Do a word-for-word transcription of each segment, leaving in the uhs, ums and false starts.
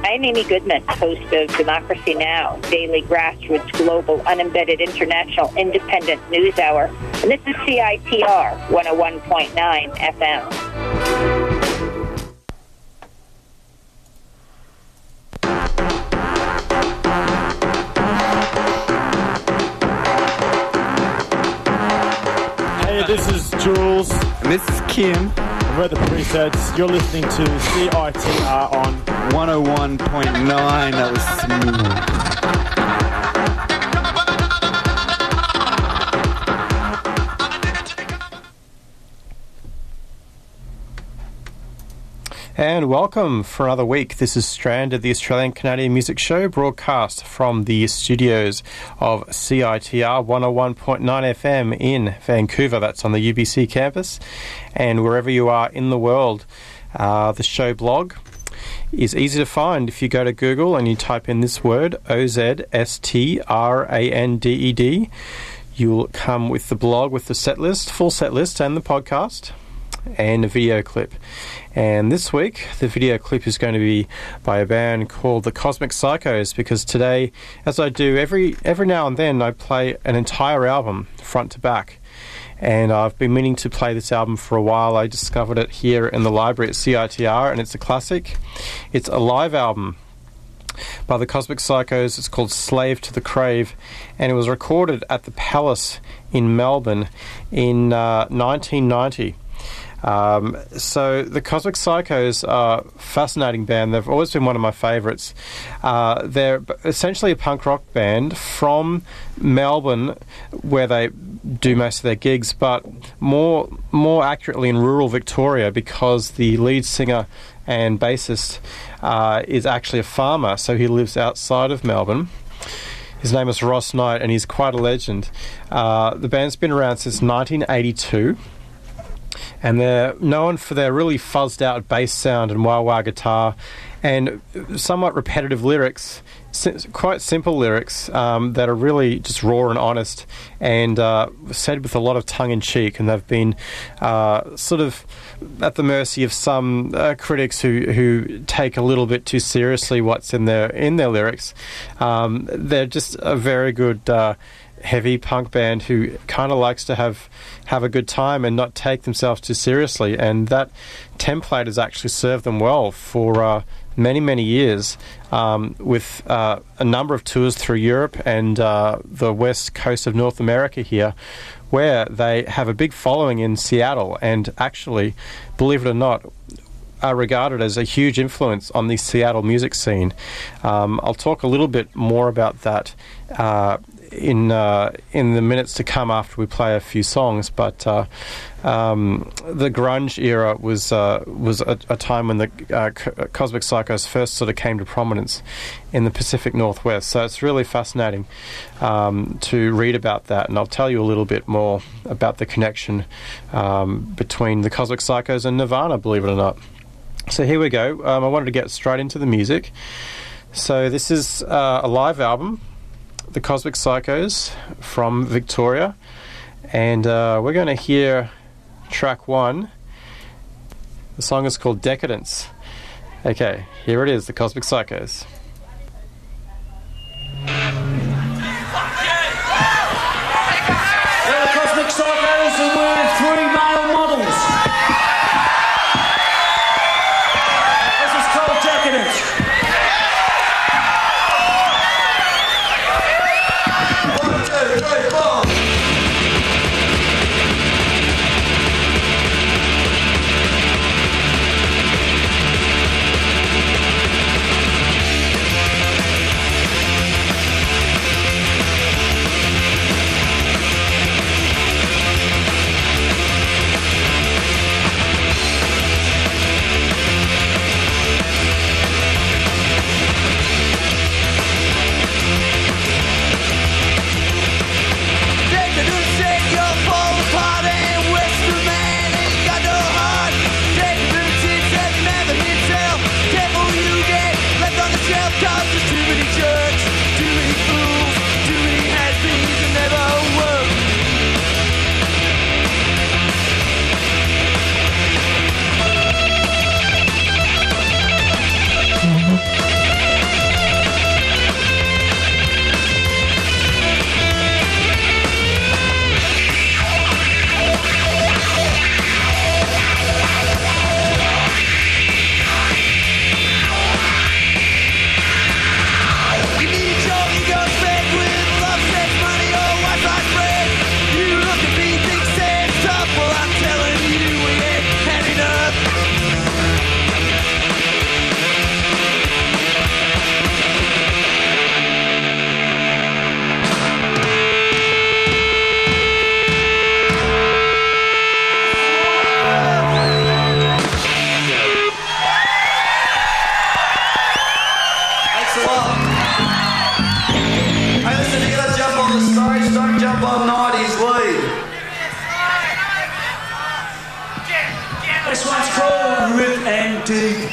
I'm Amy Goodman, host of Democracy Now!, daily grassroots, global, unembedded, international, independent news hour. And this is C I T R one oh one point nine F M. Hey, this is Jules. And this is Kim. We're the presets. You're listening to C I T R on one oh one point nine. That was smooth. And welcome for another week. This is Stranded, the Australian Canadian Music Show, broadcast from the studios of C I T R one oh one point nine F M in Vancouver. That's on the U B C campus. And wherever you are in the world, uh, the show blog is easy to find. If you go to Google and you type in this word, O Z S T R A N D E D, you'll come with the blog with the set list, full set list, and the podcast, and a video clip. And this week, the video clip is going to be by a band called the Cosmic Psychos, because today, as I do every every now and then, I play an entire album front to back. And I've been meaning to play this album for a while. I discovered it here in the library at C I T R, and it's a classic. It's a live album by the Cosmic Psychos. It's called Slave to the Crave, and it was recorded at the Palace in Melbourne in uh, nineteen ninety. Um, so the Cosmic Psychos are a fascinating band. They've always been one of my favourites. Uh, they're essentially a punk rock band from Melbourne, where they do most of their gigs, but more more accurately in rural Victoria, because the lead singer and bassist uh, is actually a farmer, so he lives outside of Melbourne. His name is Ross Knight, and he's quite a legend. Uh, the band's been around since nineteen eighty-two. And they're known for their really fuzzed out bass sound and wah-wah guitar and somewhat repetitive lyrics, quite simple lyrics um, that are really just raw and honest, and uh, said with a lot of tongue-in-cheek. And they've been uh, sort of at the mercy of some uh, critics who, who take a little bit too seriously what's in their in their lyrics. Um, they're just a very good Uh, heavy punk band who kind of likes to have have a good time and not take themselves too seriously, and that template has actually served them well for uh, many many years, um, with uh, a number of tours through Europe and uh, the west coast of North America here, where they have a big following in Seattle, and actually, believe it or not, are regarded as a huge influence on the Seattle music scene. Um, I'll talk a little bit more about that uh, in uh, in the minutes to come after we play a few songs, but uh, um, the grunge era was uh, was a, a time when the uh, Cosmic Psychos first sort of came to prominence in the Pacific Northwest, so it's really fascinating um, to read about that, and I'll tell you a little bit more about the connection um, between the Cosmic Psychos and Nirvana, believe it or not. So here we go. Um, I wanted to get straight into the music. So this is uh, a live album, the Cosmic Psychos from Victoria, and uh, we're going to hear track one. The song is called Decadence. Okay, here it is, the Cosmic Psychos. They're the Cosmic Psychos, and we're three male models. This is called Decadence. Decadence. up. Hey, listen, you gotta jump on the stage, don't jump on nineties lead. This one's called Rip and Dig.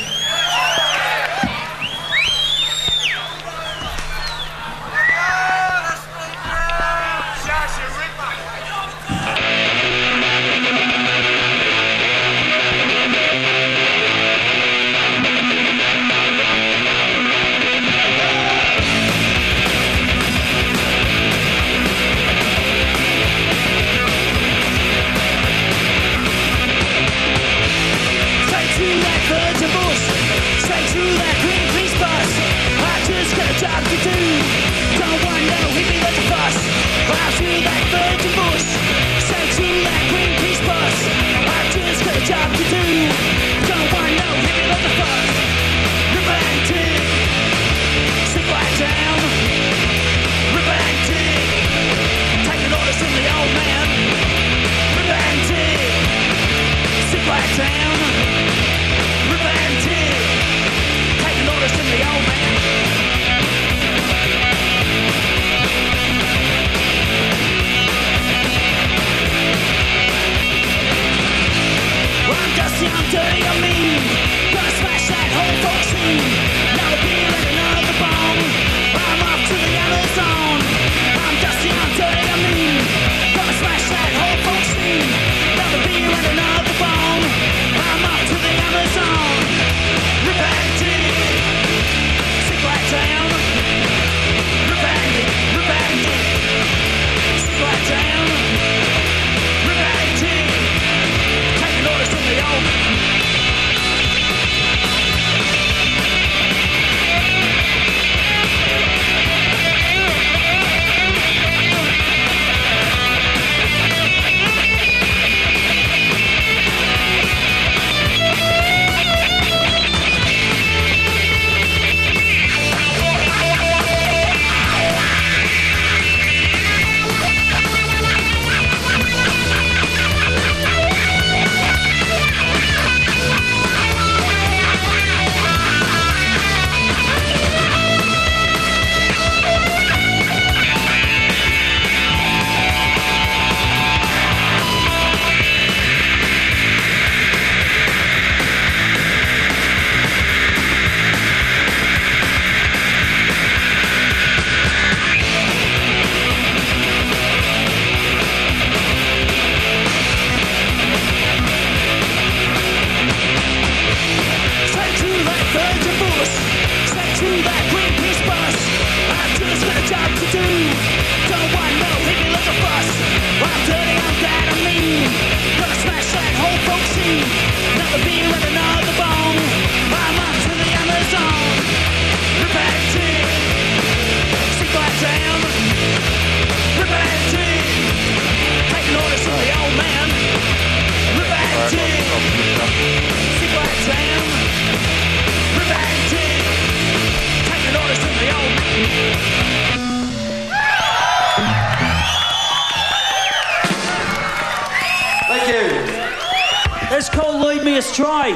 Astray.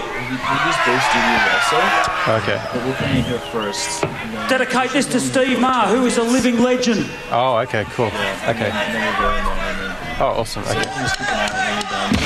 Okay. But we're playing here first. Dedicate this to Steve Marr, who is a living legend. Oh, okay, cool. Yeah, okay. And then we'll go in there. And then, oh, awesome. so Okay. just keep an eye on when you're done.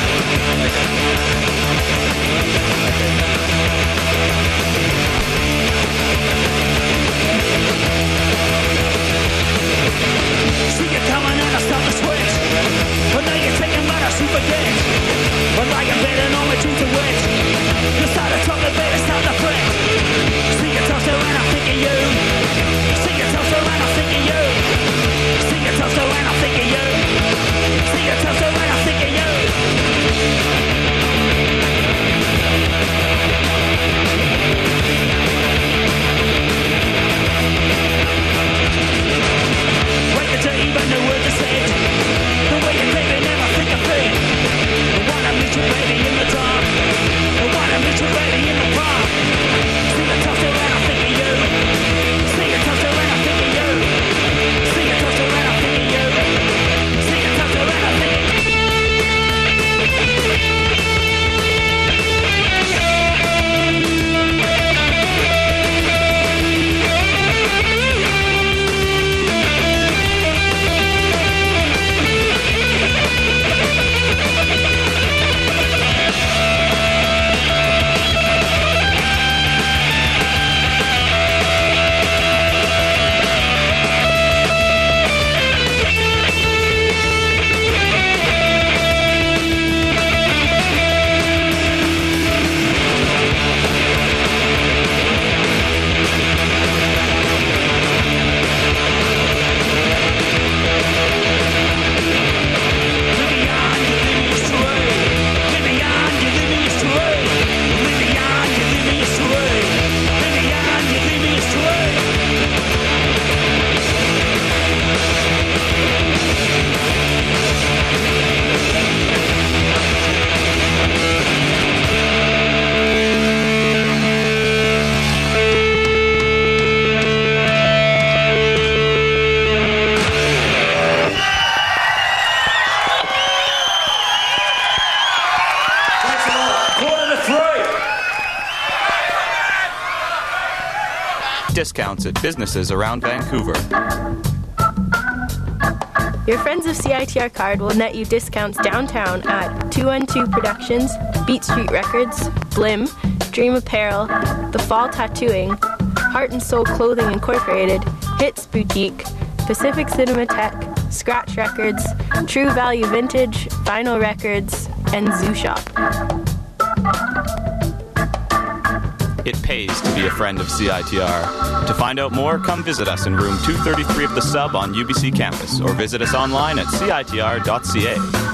See you coming and I start to sweat. But now you're taking my I forget. But like I'm betting on my jeans are wet. You start to talk a bit, it's time to fret. See you toss around, I think of you. See you toss around, I think of you. See you toss around, I think of you. See you toss around, I think of you. discounts at businesses around Vancouver. Your Friends of C I T R card will net you discounts downtown at two one two Productions, Beat Street Records, Blim, Dream Apparel, The Fall Tattooing, Heart and Soul Clothing Incorporated, Hits Boutique, Pacific Cinematheque, Scratch Records, True Value Vintage, Vinyl Records, and Zoo Shop. It pays to be a friend of C I T R. To find out more, come visit us in room two thirty-three of the Sub on U B C campus, or visit us online at C I T R dot C A.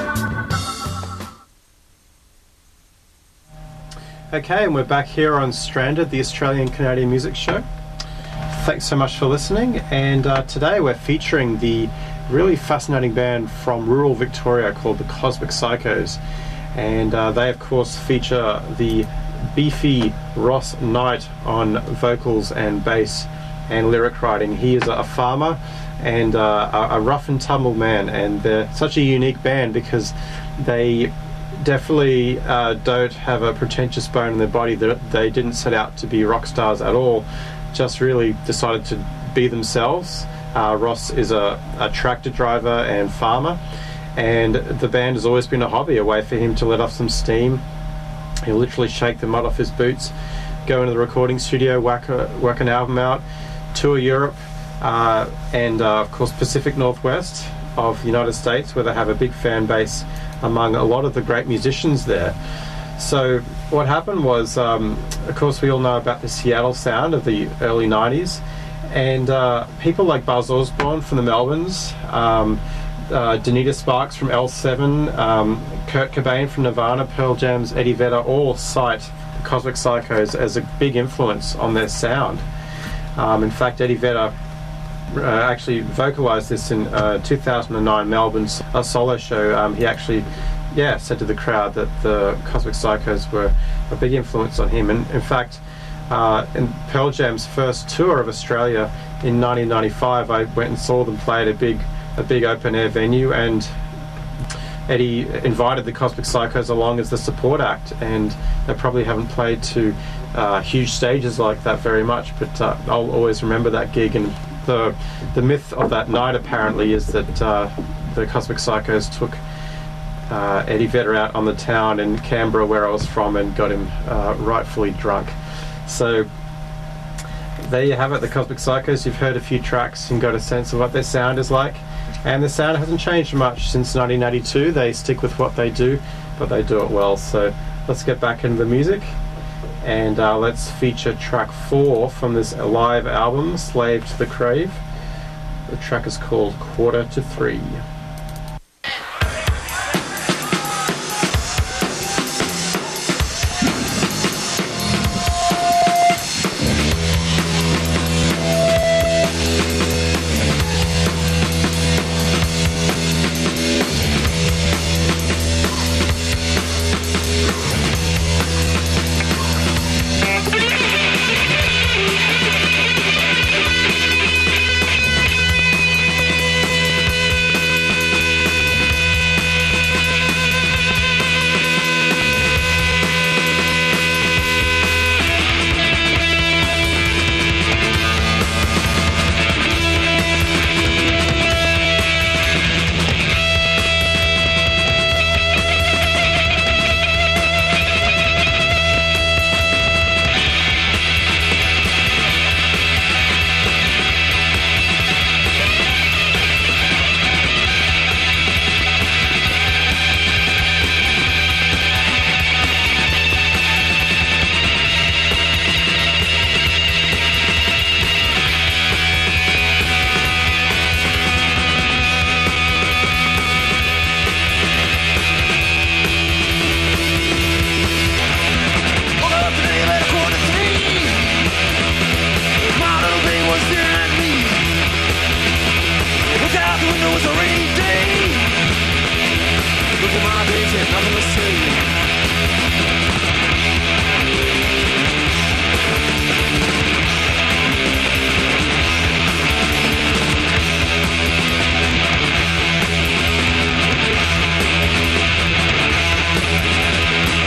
Okay, and we're back here on Stranded, the Australian Canadian Music Show. Thanks so much for listening, and uh, today we're featuring the really fascinating band from rural Victoria called the Cosmic Psychos, and uh, they of course feature the beefy Ross Knight on vocals and bass and lyric writing. He is a farmer and uh, a rough and tumble man, and they're such a unique band because they definitely uh, don't have a pretentious bone in their body. That they didn't set out to be rock stars at all, just really decided to be themselves. Uh, Ross is a, a tractor driver and farmer, and the band has always been a hobby, a way for him to let off some steam. He'll literally shake the mud off his boots, go into the recording studio, whack, a, whack an album out, tour Europe, uh, and uh, of course Pacific Northwest of the United States, where they have a big fan base among a lot of the great musicians there. So what happened was, um, of course we all know about the Seattle sound of the early nineties, and uh, people like Buzz Osborne from the Melvins, um, uh, Danita Sparks from L seven, um, Kurt Cobain from Nirvana, Pearl Jam's Eddie Vedder, all cite the Cosmic Psychos as a big influence on their sound. Um, in fact, Eddie Vedder uh, actually vocalized this in uh, two thousand nine Melbourne's a solo show. Um, he actually yeah, said to the crowd that the Cosmic Psychos were a big influence on him. And in fact, uh, in Pearl Jam's first tour of Australia in nineteen ninety-five, I went and saw them play at a big, a big open-air venue, and Eddie invited the Cosmic Psychos along as the support act, and they probably haven't played to uh, huge stages like that very much, but uh, I'll always remember that gig. And the the myth of that night apparently is that uh, the Cosmic Psychos took Uh, Eddie Vedder out on the town in Canberra, where I was from, and got him uh, rightfully drunk. So there you have it, the Cosmic Psychos. You've heard a few tracks and got a sense of what their sound is like, and the sound hasn't changed much since nineteen eighty-two. They stick with what they do, but they do it well. So let's get back into the music, and uh, let's feature track four from this live album, Slave to the Crave. The track is called Quarter to Three.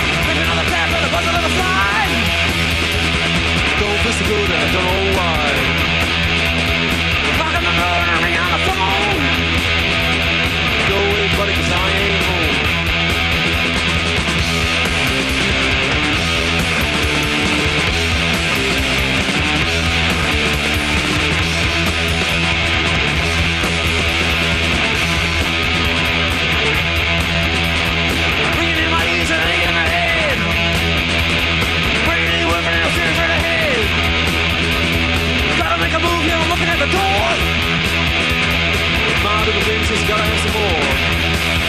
Good, I don't know why. knocking at the door. Martin the Vince has got to have some more.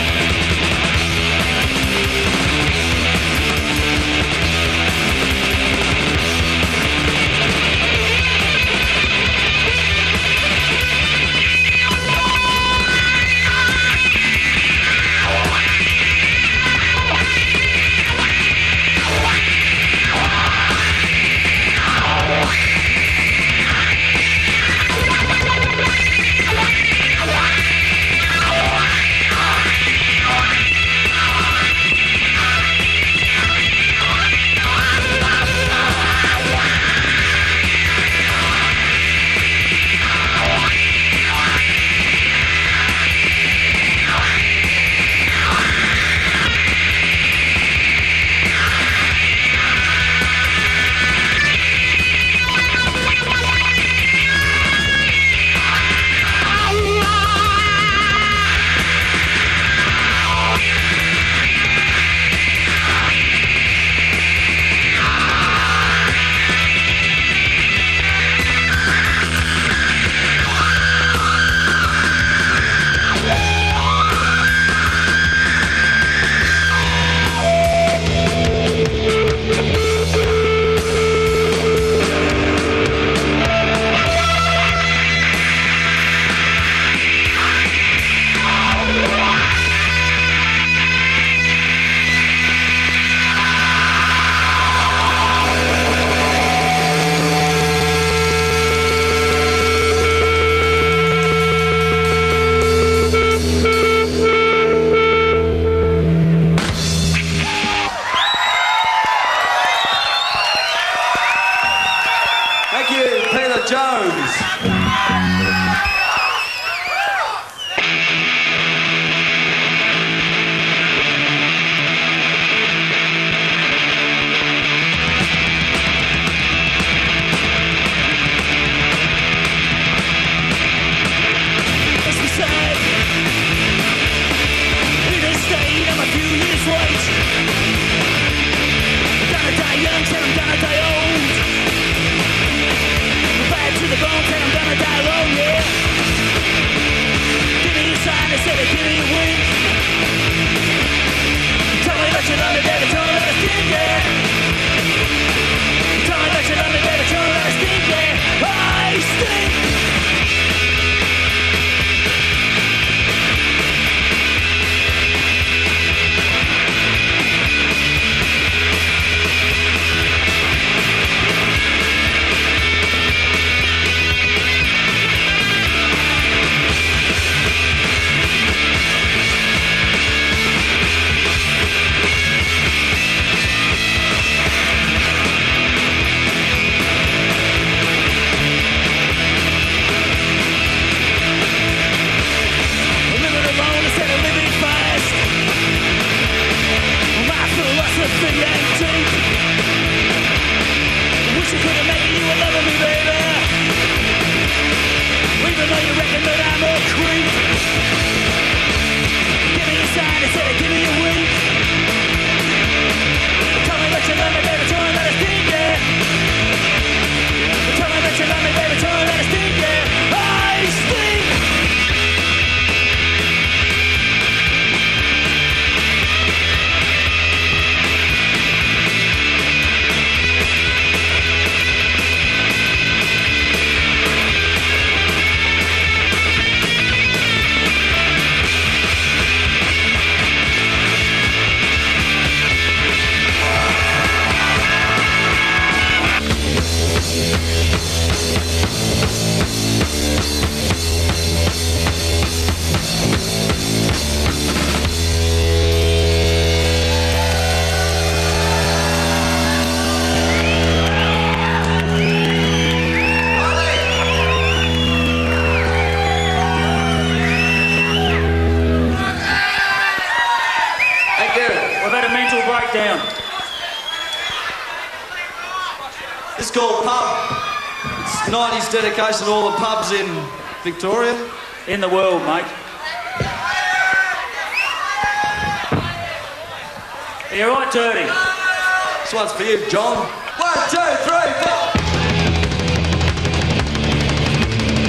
It's called Pub. It's nineties dedication to all the pubs in Victoria. In the world, mate. You're right, Dirty. This one's for you, John. One, two, three, four.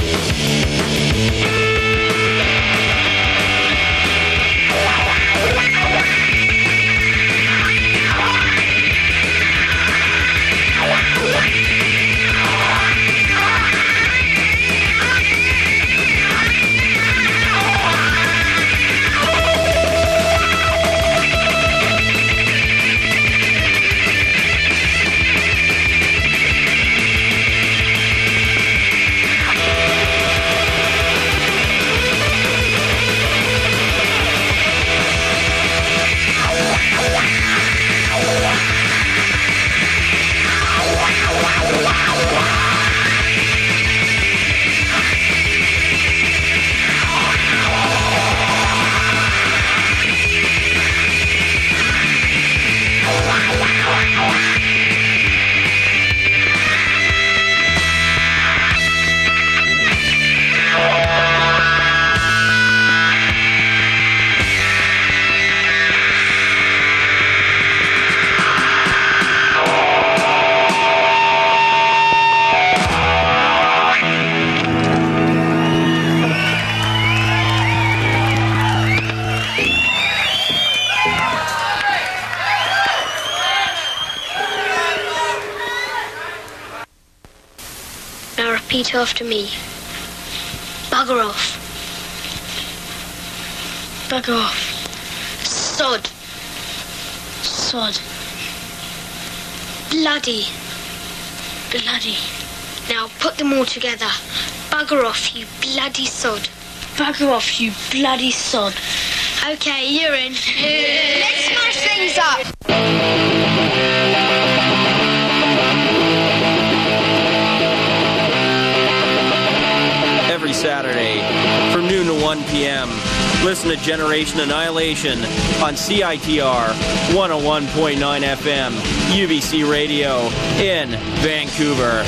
Repeat after me. Bugger off. Bugger off. Sod. Sod. Bloody. Bloody. Now put them all together. Bugger off, you bloody sod. Bugger off, you bloody sod. Okay, you're in. Let's smash things up. Every Saturday from noon to one p.m. Listen to Generation Annihilation on C I T R one oh one point nine F M, U B C Radio in Vancouver.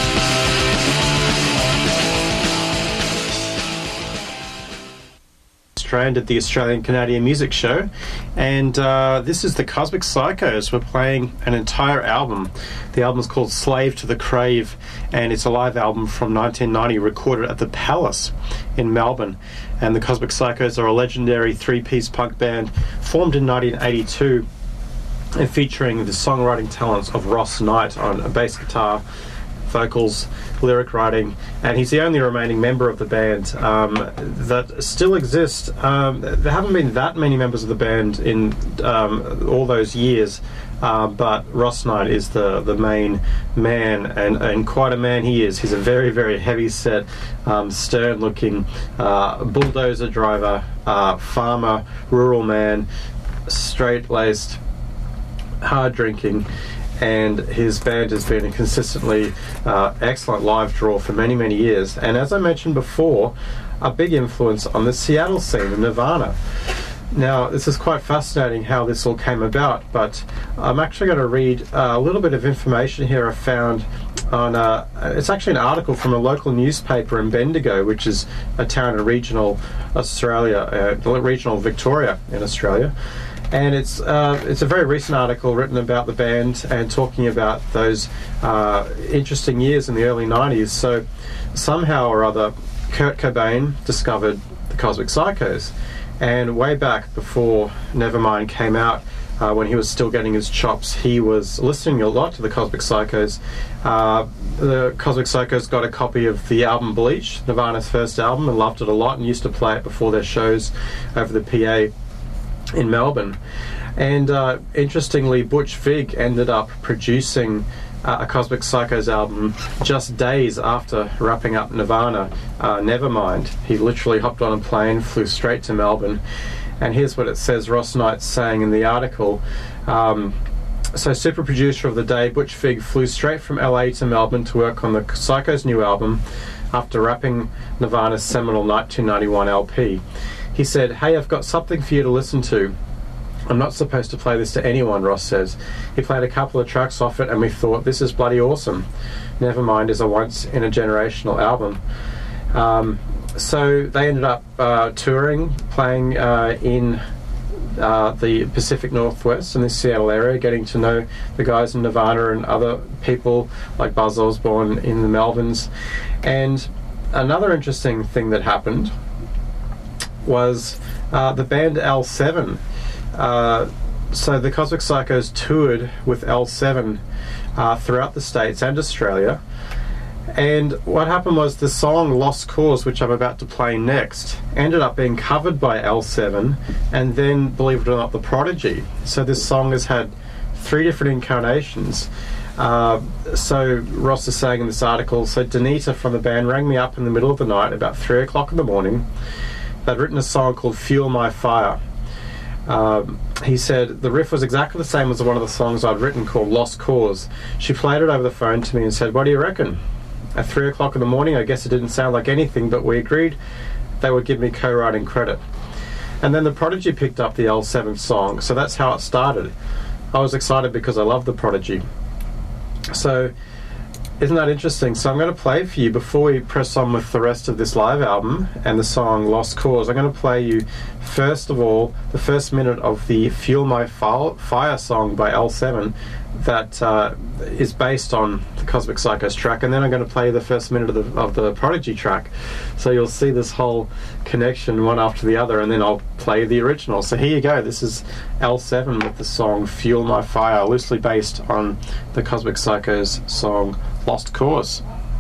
Stranded, the Australian Canadian Music Show, and uh, this is the Cosmic Psychos. We're playing an entire album. The album is called Slave to the Crave, and it's a live album from nineteen ninety recorded at the Palace in Melbourne. And the Cosmic Psychos are a legendary three-piece punk band formed in nineteen eighty-two and featuring the songwriting talents of Ross Knight on a bass guitar, vocals, lyric writing, and he's the only remaining member of the band um, that still exists. Um, there haven't been that many members of the band in um, all those years, uh, but Ross Knight is the, the main man, and, and quite a man he is. He's a very, very heavy-set, um, stern-looking uh, bulldozer driver, uh, farmer, rural man, straight-laced, hard-drinking, and his band has been a consistently uh, excellent live draw for many, many years. And as I mentioned before, a big influence on the Seattle scene of Nirvana. Now, this is quite fascinating how this all came about, but I'm actually going to read uh, a little bit of information here I found on, uh, it's actually an article from a local newspaper in Bendigo, which is a town in regional Australia, uh, regional Victoria in Australia. And it's uh, it's a very recent article written about the band and talking about those uh, interesting years in the early nineties. So somehow or other, Kurt Cobain discovered the Cosmic Psychos. And way back before Nevermind came out, uh, when he was still getting his chops, he was listening a lot to the Cosmic Psychos. Uh, the Cosmic Psychos got a copy of the album Bleach, Nirvana's first album, and loved it a lot and used to play it before their shows over the P A in Melbourne. And uh, interestingly, Butch Vig ended up producing uh, a Cosmic Psychos album just days after wrapping up Nirvana, uh, Nevermind. He literally hopped on a plane, flew straight to Melbourne, and here's what it says Ross Knight's saying in the article. Um, so super producer of the day, Butch Vig flew straight from L A to Melbourne to work on the Psychos' new album after wrapping Nirvana's seminal nineteen ninety-one L P. He said, "Hey, I've got something for you to listen to. I'm not supposed to play this to anyone," Ross says. He played a couple of tracks off it and we thought, this is bloody awesome. Nevermind is a once-in-a-generational album. Um, so they ended up uh, touring, playing uh, in uh, the Pacific Northwest in the Seattle area, getting to know the guys in Nirvana and other people like Buzz Osborne in the Melbournes. And another interesting thing that happened was uh, the band L seven. Uh, so the Cosmic Psychos toured with L seven uh, throughout the States and Australia. And what happened was the song Lost Cause, which I'm about to play next, ended up being covered by L seven and then, believe it or not, The Prodigy. So this song has had three different incarnations. Uh, so Ross is saying in this article, so Danita from the band rang me up in the middle of the night about three o'clock in the morning. They'd written a song called Fuel My Fire. Um, he said the riff was exactly the same as one of the songs I'd written called Lost Cause. She played it over the phone to me and said, what do you reckon? At three o'clock in the morning, I guess it didn't sound like anything, but we agreed they would give me co-writing credit. And then the Prodigy picked up the L seven song, so that's how it started. I was excited because I love the Prodigy. So, isn't that interesting? So I'm going to play for you, before we press on with the rest of this live album and the song Lost Cause, I'm going to play you, first of all, the first minute of the Fuel My Fire song by L seven that uh, is based on the Cosmic Psychos track, and then I'm going to play the first minute of the, of the Prodigy track. So you'll see this whole connection one after the other, and then I'll play the original. So here you go. This is L seven with the song Fuel My Fire, loosely based on the Cosmic Psychos song Lost Cause.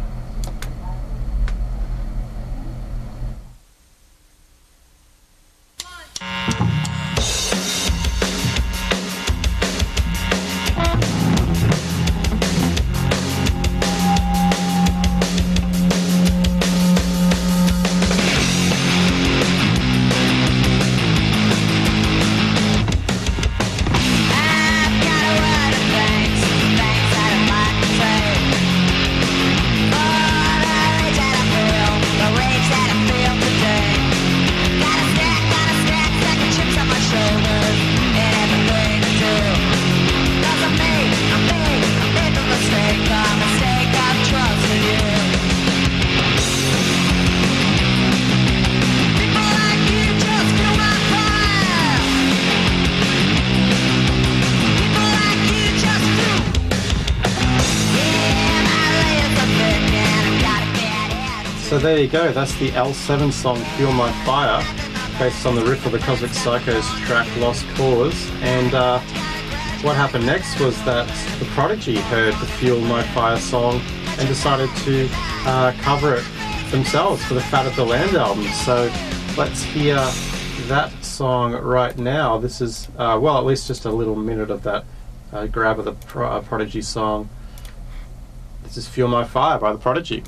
So there you go, that's the L seven song Fuel My Fire, based on the riff of the Cosmic Psychos track Lost Cause. And uh, what happened next was that the Prodigy heard the Fuel My Fire song and decided to uh, cover it themselves for the Fat of the Land album. So let's hear that song right now. This is, uh, well, at least just a little minute of that uh, grab of the Pro- uh, Prodigy song. This is Fuel My Fire by the Prodigy.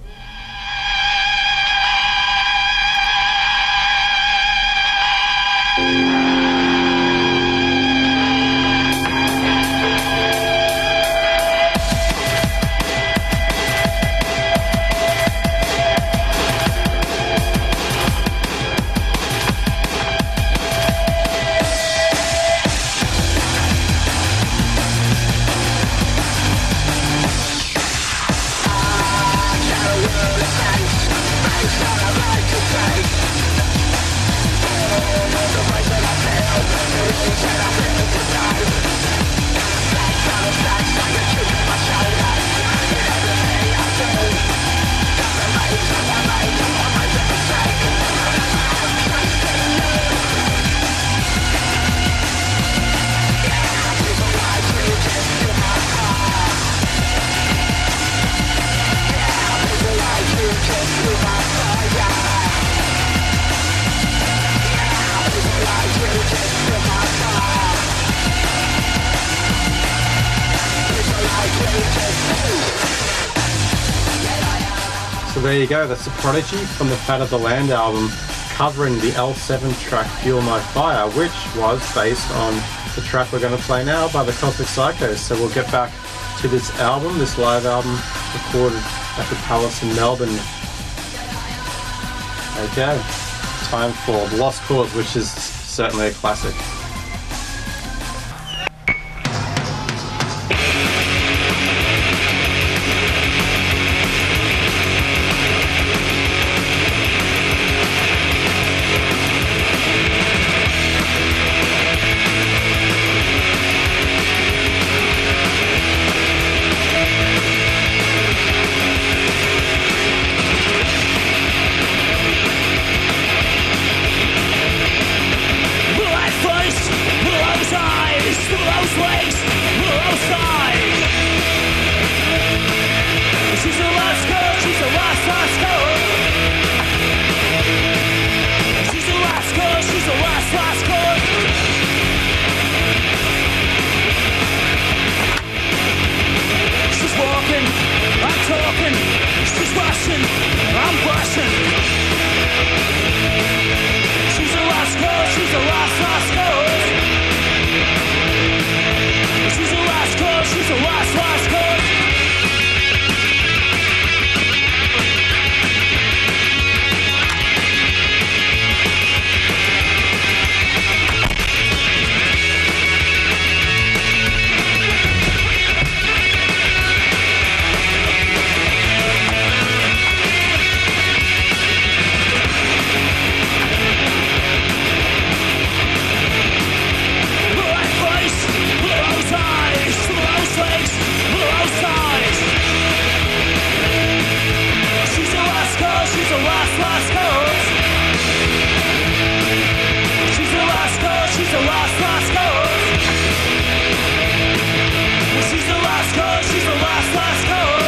There you go, that's the Prodigy from the Fat of the Land album, covering the L seven track Fuel My Fire, which was based on the track we're going to play now by the Cosmic Psychos. So we'll get back to this album, this live album recorded at the Palace in Melbourne. Okay, time for Lost Cause, which is certainly a classic. cause, she's a lost, lost cause. She's a lost cause, she's a lost, lost cause. She's a lost cause, she's a lost, lost cause.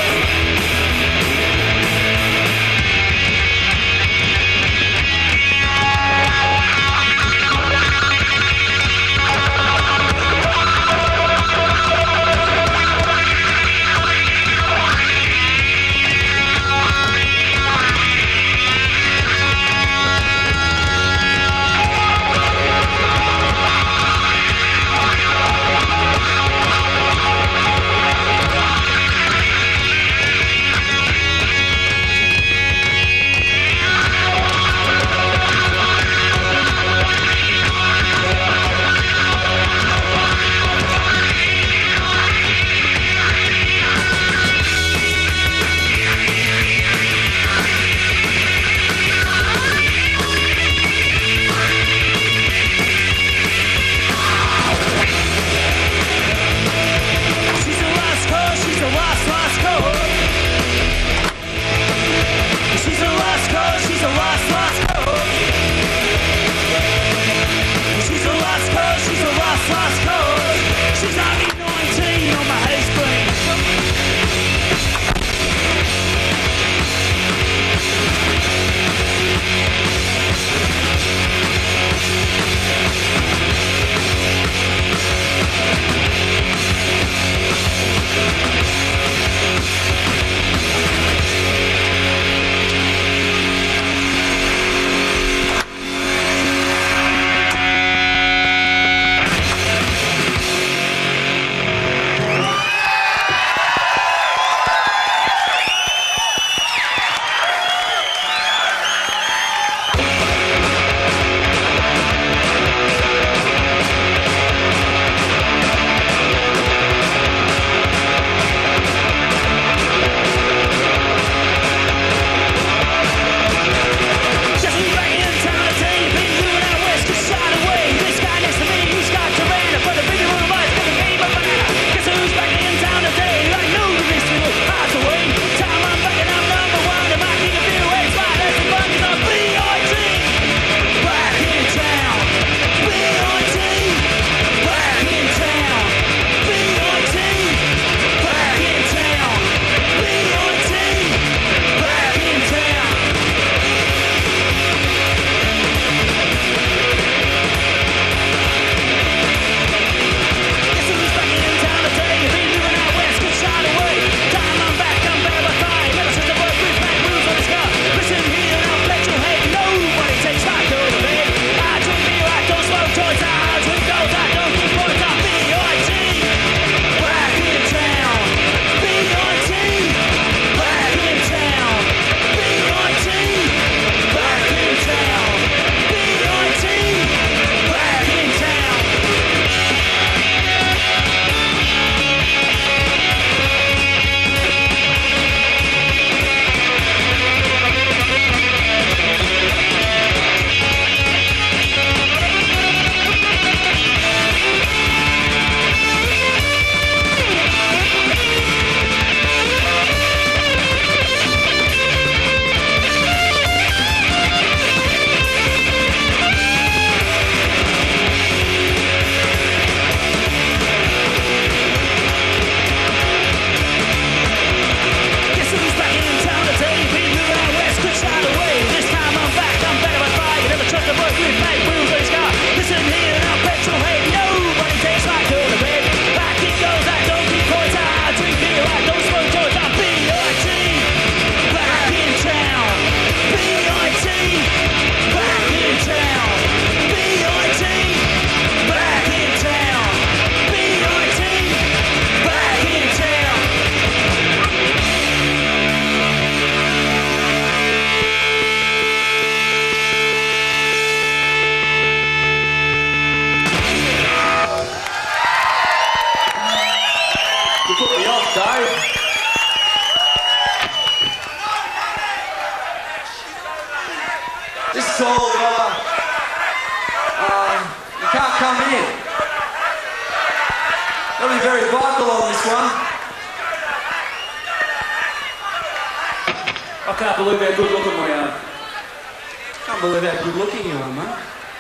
I can't believe how good looking we are. Can't believe how good looking you are, mate.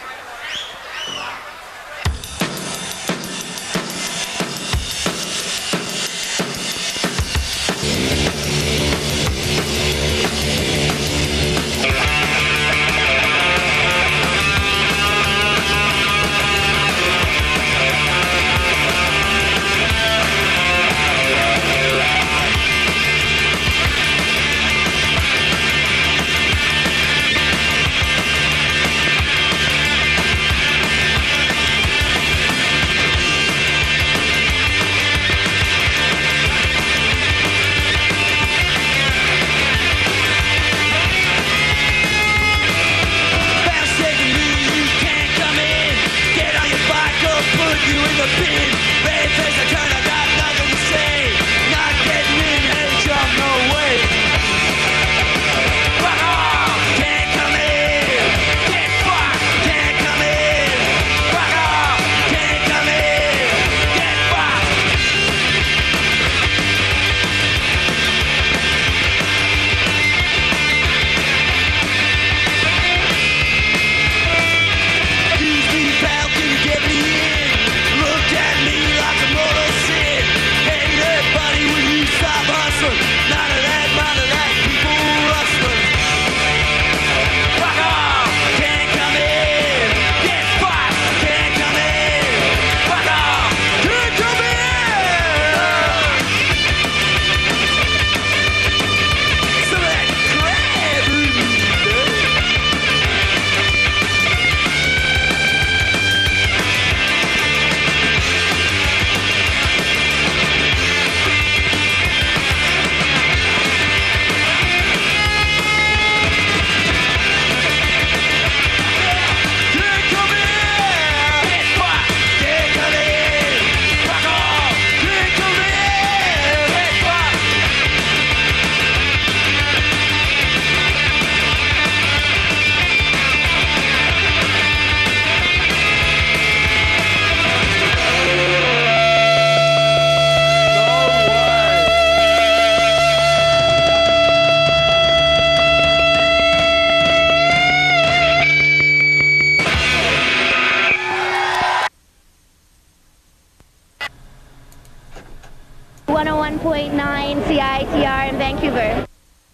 one oh one point nine C I T R in Vancouver.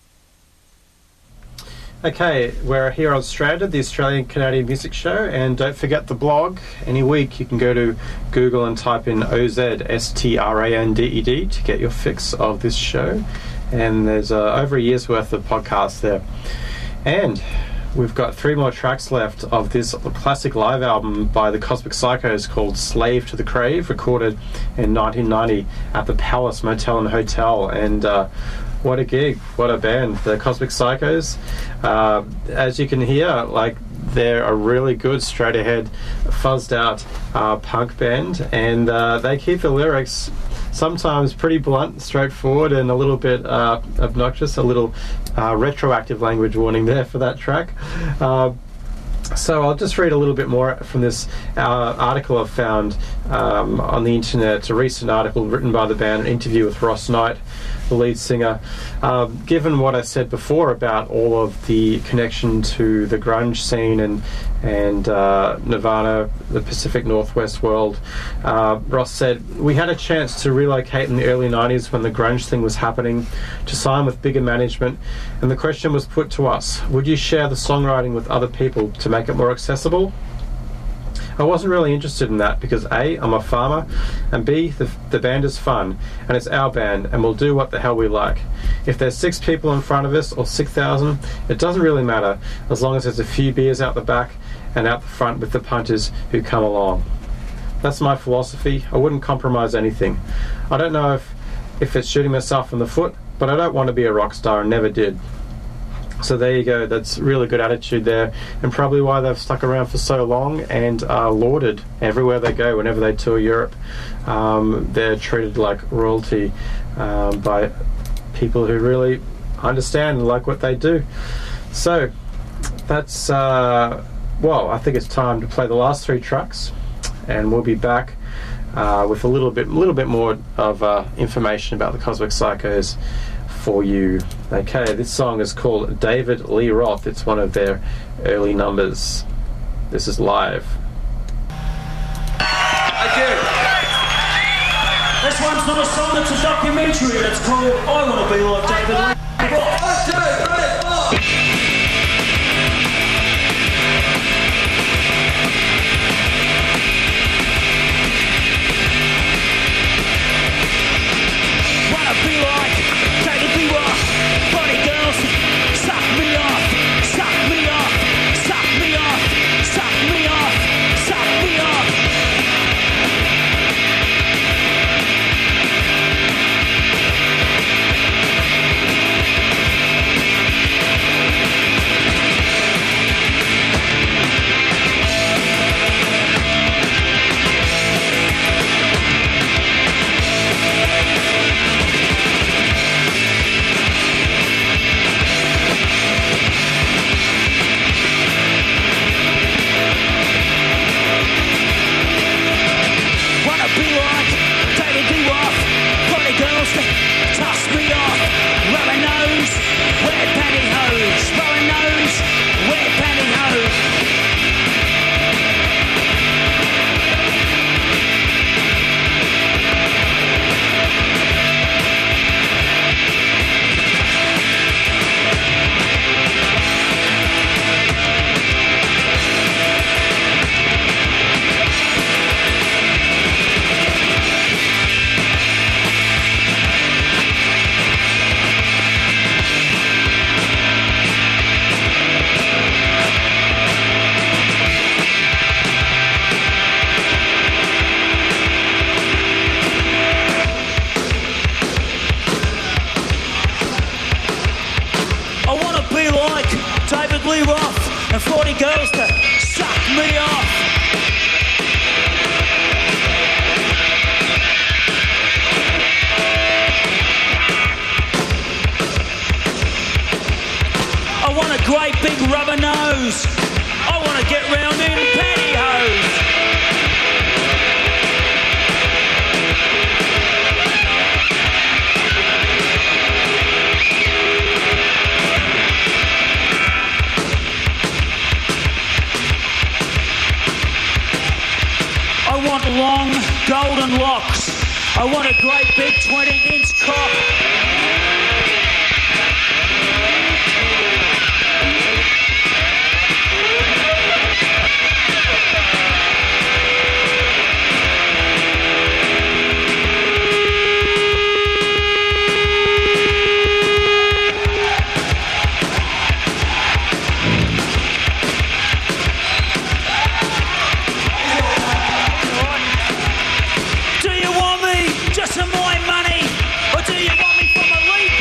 Okay, we're here on Stranded, the Australian Canadian Music Show, and don't forget the blog. Any week you can go to Google and type in O Z S T R A N D E D to get your fix of this show. And there's uh, over a year's worth of podcasts there. And we've got three more tracks left of this classic live album by the Cosmic Psychos called Slave to the Crave, recorded in nineteen ninety at the Palace Motel and Hotel. And uh, what a gig, what a band, the Cosmic Psychos. Uh, as you can hear, like, they're a really good, straight ahead, fuzzed out uh, punk band, and uh, they keep the lyrics sometimes pretty blunt, straightforward, and a little bit uh, obnoxious. A little uh, retroactive language warning there for that track. Uh, so I'll just read a little bit more from this uh, article I've found um, on the internet, a recent article written by the band, an interview with Ross Knight, the lead singer. Uh, given what I said before about all of the connection to the grunge scene and and uh, Nirvana, the Pacific Northwest world, uh, Ross said, "We had a chance to relocate in the early nineties when the grunge thing was happening, to sign with bigger management, and the question was put to us, would you share the songwriting with other people to make it more accessible? I wasn't really interested in that because A, I'm a farmer, and B, the, the band is fun, and it's our band, and we'll do what the hell we like. If there's six people in front of us, or six thousand, it doesn't really matter, as long as there's a few beers out the back and out the front with the punters who come along. That's my philosophy. I wouldn't compromise anything. I don't know if, if it's shooting myself in the foot, but I don't want to be a rock star and never did." So there you go, that's really good attitude there, and probably why they've stuck around for so long and are lauded everywhere they go. Whenever they tour Europe, um, they're treated like royalty um, by people who really understand and like what they do. So that's, uh, well, I think it's time to play the last three tracks, and we'll be back uh, with a little bit, little bit more of uh, information about the Cosmic Psychos for you. Okay, this song is called David Lee Roth. It's one of their early numbers. This is live. Thank you. This one's not a song, it's a documentary. It's called I Want to Be Like David Lee. One, two, three, four. Be like David Lee Roth. Body girls, suck me off, suck me off, suck me off, suck me off, suck me off. Toss me off, rubber nose, wear pantyhose, rubber nose, wear pantyhose. David Lee Roth and forty girls to suck me off. I want a great big rubber nose. I want to get round in pantyhose. I want long golden locks. I want a great big twenty inch cock. Just for my money, or do you want me for my lead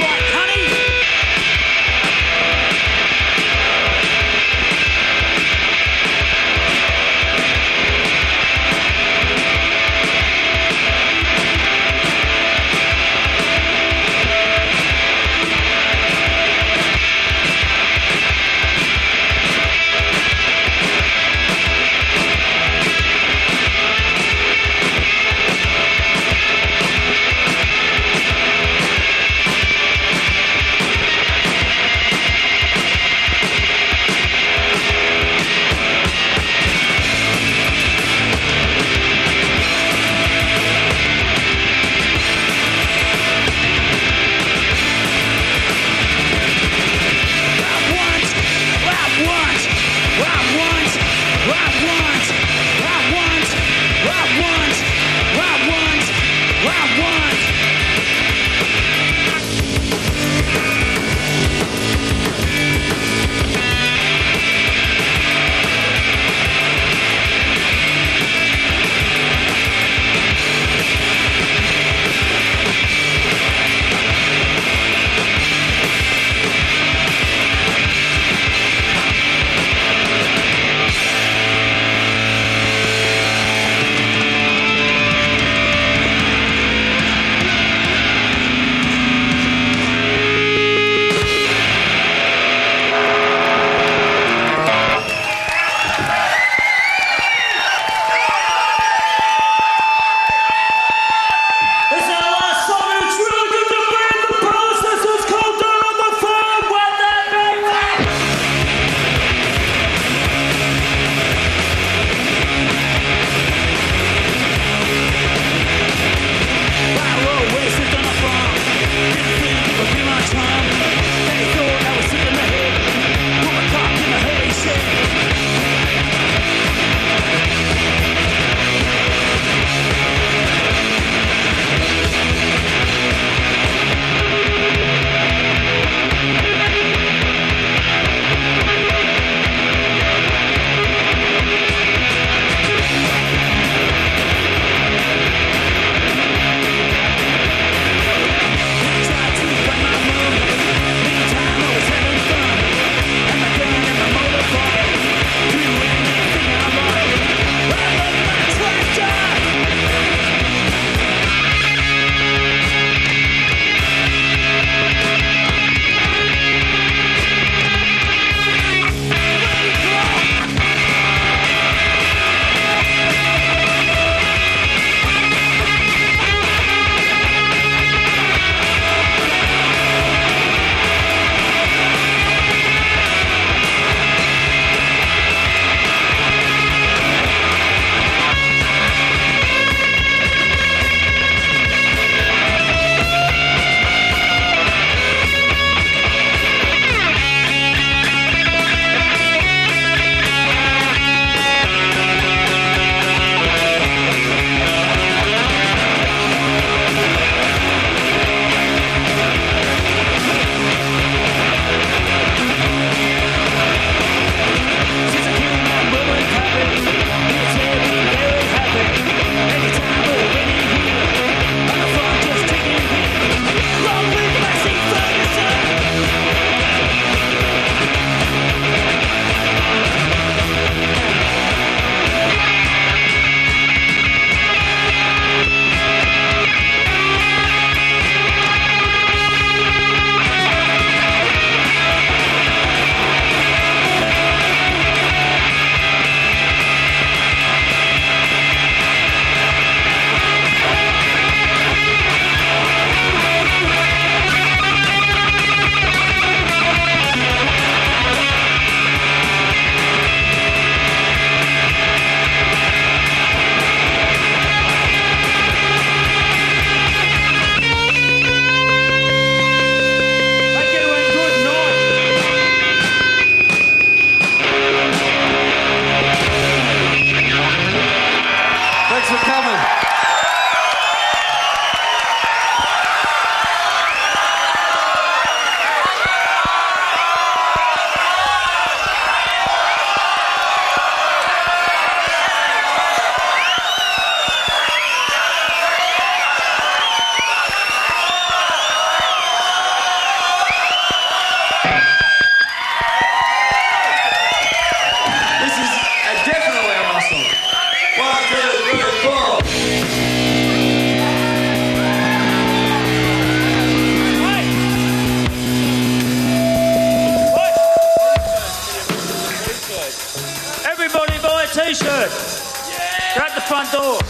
t-shirt. They're at the front door.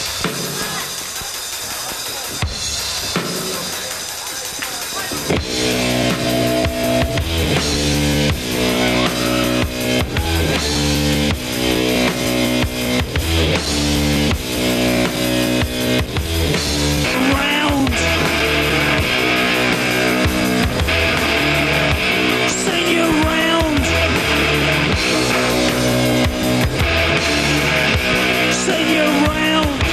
Round. Senior round. Senior round.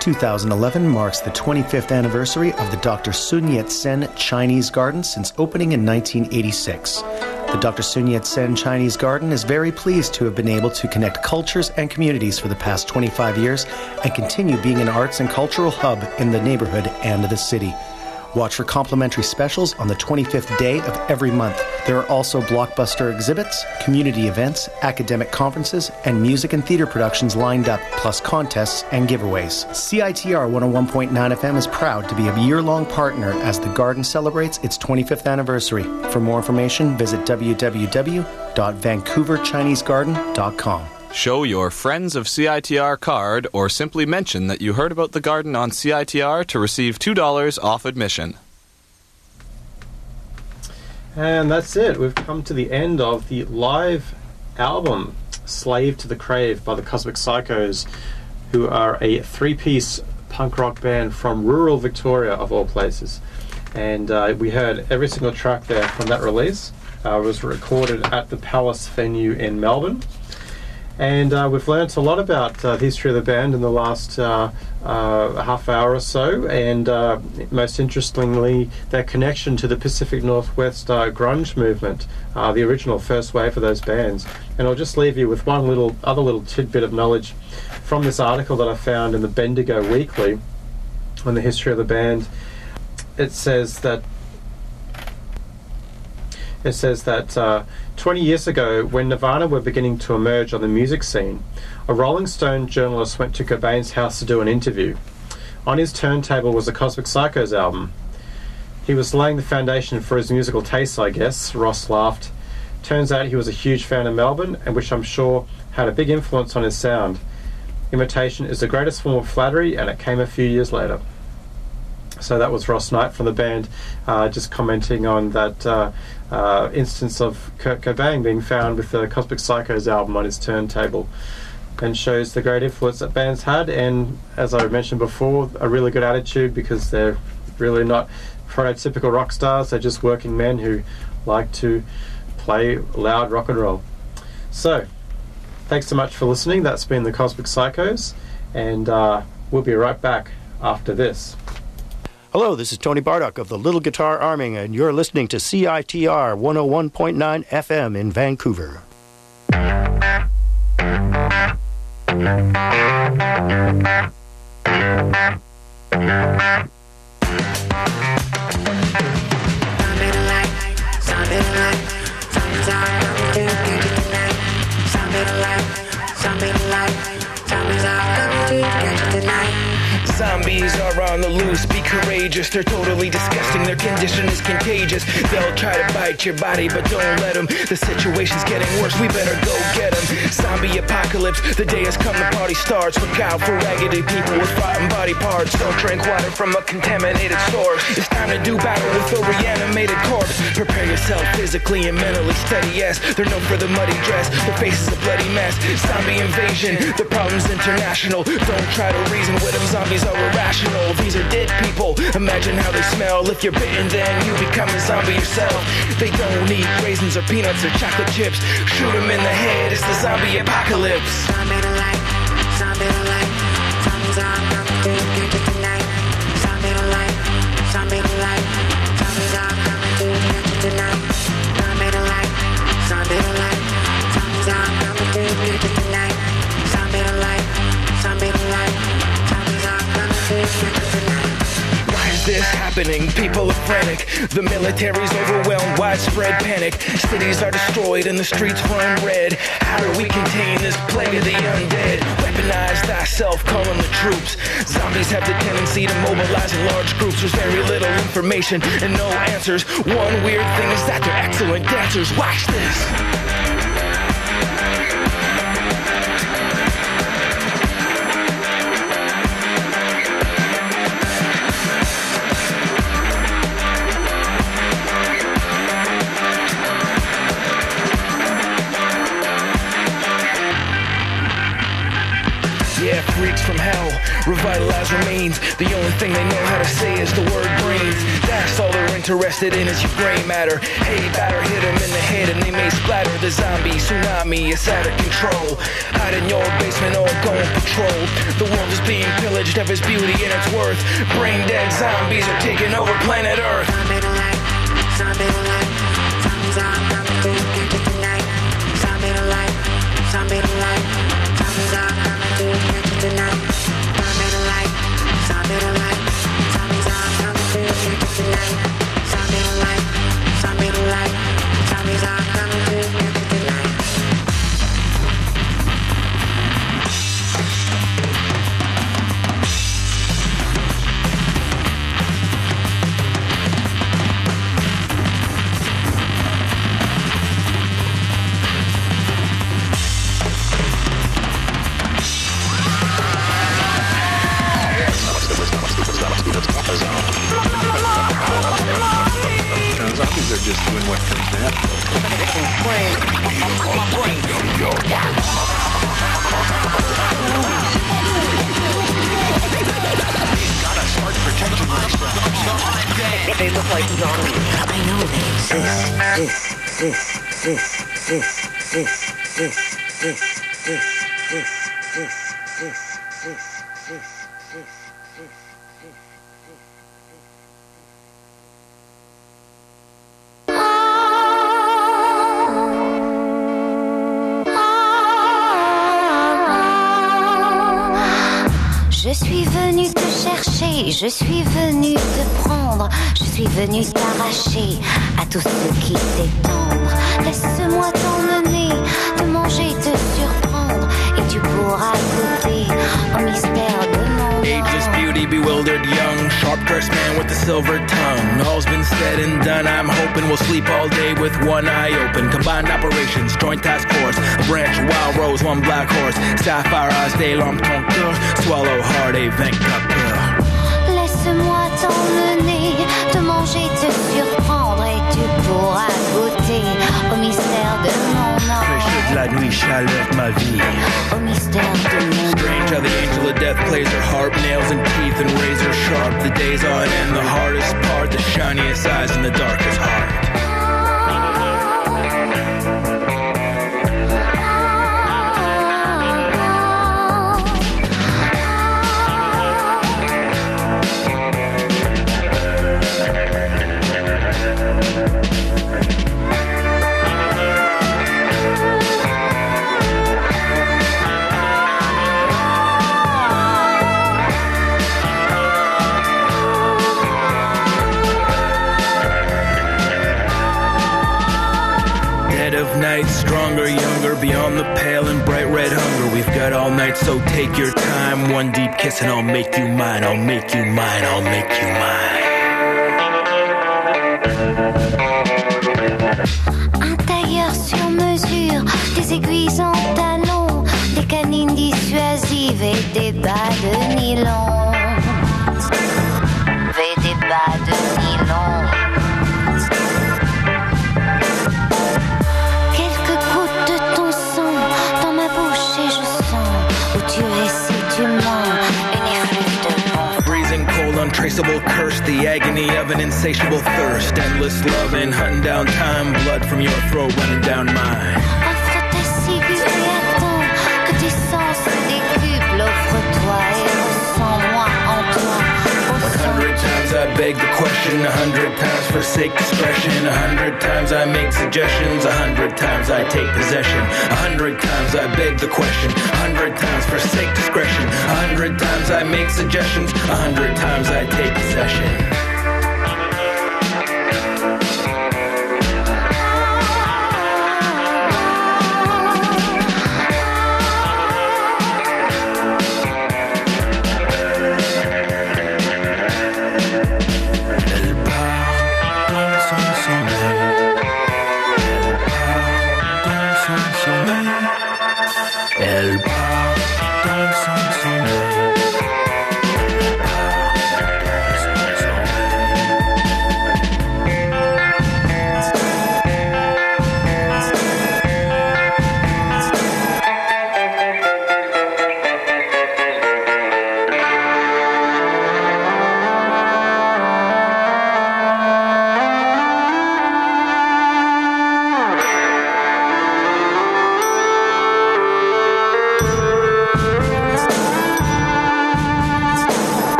two thousand eleven marks the twenty-fifth anniversary of the Doctor Sun Yat-sen Chinese Garden since opening in nineteen eighty-six. The Doctor Sun Yat-sen Chinese Garden is very pleased to have been able to connect cultures and communities for the past twenty-five years and continue being an arts and cultural hub in the neighborhood and the city. Watch for complimentary specials on the twenty-fifth day of every month. There are also blockbuster exhibits, community events, academic conferences, and music and theater productions lined up, plus contests and giveaways. C I T R one oh one point nine F M is proud to be a year-long partner as the Garden celebrates its twenty-fifth anniversary. For more information, visit w w w dot vancouver chinese garden dot com. Show your Friends of C I T R card or simply mention that you heard about the Garden on C I T R to receive two dollars off admission. And that's it. We've come to the end of the live album, Slave to the Crave by the Cosmic Psychos, who are a three-piece punk rock band from rural Victoria, of all places. And uh, we heard every single track there from that release. Uh, it was recorded at the Palace venue in Melbourne. And uh, we've learnt a lot about uh, the history of the band in the last uh, uh, half hour or so, and uh, most interestingly, their connection to the Pacific Northwest uh, grunge movement, uh, the original first wave of those bands. And I'll just leave you with one little other little tidbit of knowledge from this article that I found in the Bendigo Weekly on the history of the band. It says that It says that uh, twenty years ago, when Nirvana were beginning to emerge on the music scene, a Rolling Stone journalist went to Cobain's house to do an interview. On his turntable was a Cosmic Psychos album. He was laying the foundation for his musical tastes, I guess, Ross laughed. Turns out he was a huge fan of Melbourne, and which I'm sure had a big influence on his sound. Imitation is the greatest form of flattery, and it came a few years later. So that was Ross Knight from the band, uh, just commenting on that uh, uh, instance of Kurt Cobain being found with the Cosmic Psychos album on his turntable, and shows the great influence that bands had, and as I mentioned before, a really good attitude, because they're really not prototypical rock stars, they're just working men who like to play loud rock and roll. So, thanks so much for listening. That's been the Cosmic Psychos, and uh, we'll be right back after this. Hello, this is Tony Bardock of the Little Guitar Army, and you're listening to C I T R one oh one point nine F M in Vancouver. Zombies are on the loose, be courageous. They're totally disgusting, their condition is contagious. They'll try to bite your body, but don't let them. The situation's getting worse, we better go get them. Zombie apocalypse, the day has come, the party starts. Look out for raggedy people with rotten body parts. Don't drink water from a contaminated source. It's time to do battle with a reanimated corpse. Prepare yourself physically and mentally steady, yes. They're known for the muddy dress, their face is a bloody mess. Zombie invasion, the problem's international. Don't try to reason with them, zombies are irrational. These are dead people, imagine how they smell. If you're bitten, then you become a zombie yourself. They don't need raisins or peanuts or chocolate chips. Shoot them in the head, it's the zombie apocalypse. Zombie to life, zombie to life. Zombies are coming to get you tonight. Zombie to life, zombie to life. Zombies are coming to get you tonight. Zombie to life, zombie to life. Zombies are coming to get you tonight. Zombie to life, zombie to life. Why is this happening? People are frantic. The military's overwhelmed, widespread panic. Cities are destroyed and the streets run red. How do we contain this plague of the undead? Weaponize thyself, call on the troops. Zombies have the tendency to mobilize in large groups. There's very little information and no answers. One weird thing is that they're excellent dancers. Watch this. Freaks from hell, revitalize remains. The only thing they know how to say is the word brains. That's all they're interested in is your gray matter. Hey, batter, hit them in the head and they may splatter. The zombie tsunami is out of control. Hide in your basement or go on patrol. The world is being pillaged of its beauty and its worth. Brain dead zombies are taking over planet Earth. Zombie to life, zombie to life, zombies are coming to get you tonight. Zombie to life, zombie to life, zombies are coming to get you tonight. Zombie to life, zombie to life, zombies are coming to get you tonight. Zombie to life, zombie to life, zombies are coming to get you tonight. Zombies are just doing what comes natural. Gotta start protecting myself. They look like zombies. I know they exist. This, this, this, this, this, this, this, this, this, this, this, this, this. Je suis venu te chercher, je suis venu te prendre, je suis venu t'arracher à tout ce qui t'est tendre. Laisse-moi t'emmener, te manger, te surprendre, et tu pourras goûter au mystère de mon nom. Ageless beauty, bewildered young, sharp-dressed man with a silver tongue. All's been said and done, I'm hoping we'll sleep all day with one eye open. Combined operations, joint task force, a branch, a wild rose, one black horse. Sapphire eyes, day long ton cœur, swallow hard, et vingt-quatre heures. Laisse-moi t'emmener, te manger, te surprendre, et tu pourras goûter au mystère de mon nom. Fraîcheur de la nuit, chaleur de ma vie. Au mystère de mon nom. Strange how the angel of death plays her harp, nails and teeth and razor sharp. The days on end, the hardest part, the shiniest eyes and the darkest heart. Night, stronger, younger, beyond the pale and bright red hunger. We've got all night, so take your time. One deep kiss and I'll make you mine. I'll make you mine. I'll make you mine. Un tailleur sur mesure, des aiguilles en talons, des canines dissuasives et des bas de nylon. Et des bas de nylon. Untraceable curse, the agony of an insatiable thirst. Endless love and hunting down time. Blood from your throat running down mine. Offre ta ciguë et attends que tes sens se décuplent. Offre-toi et ressens-moi en toi. A hundred times I beg the question, a hundred times forsake discretion, a hundred times I make suggestions, a hundred times I take possession, a hundred times I beg the question, a hundred times forsake discretion, a hundred times I make suggestions, a hundred times I take possession.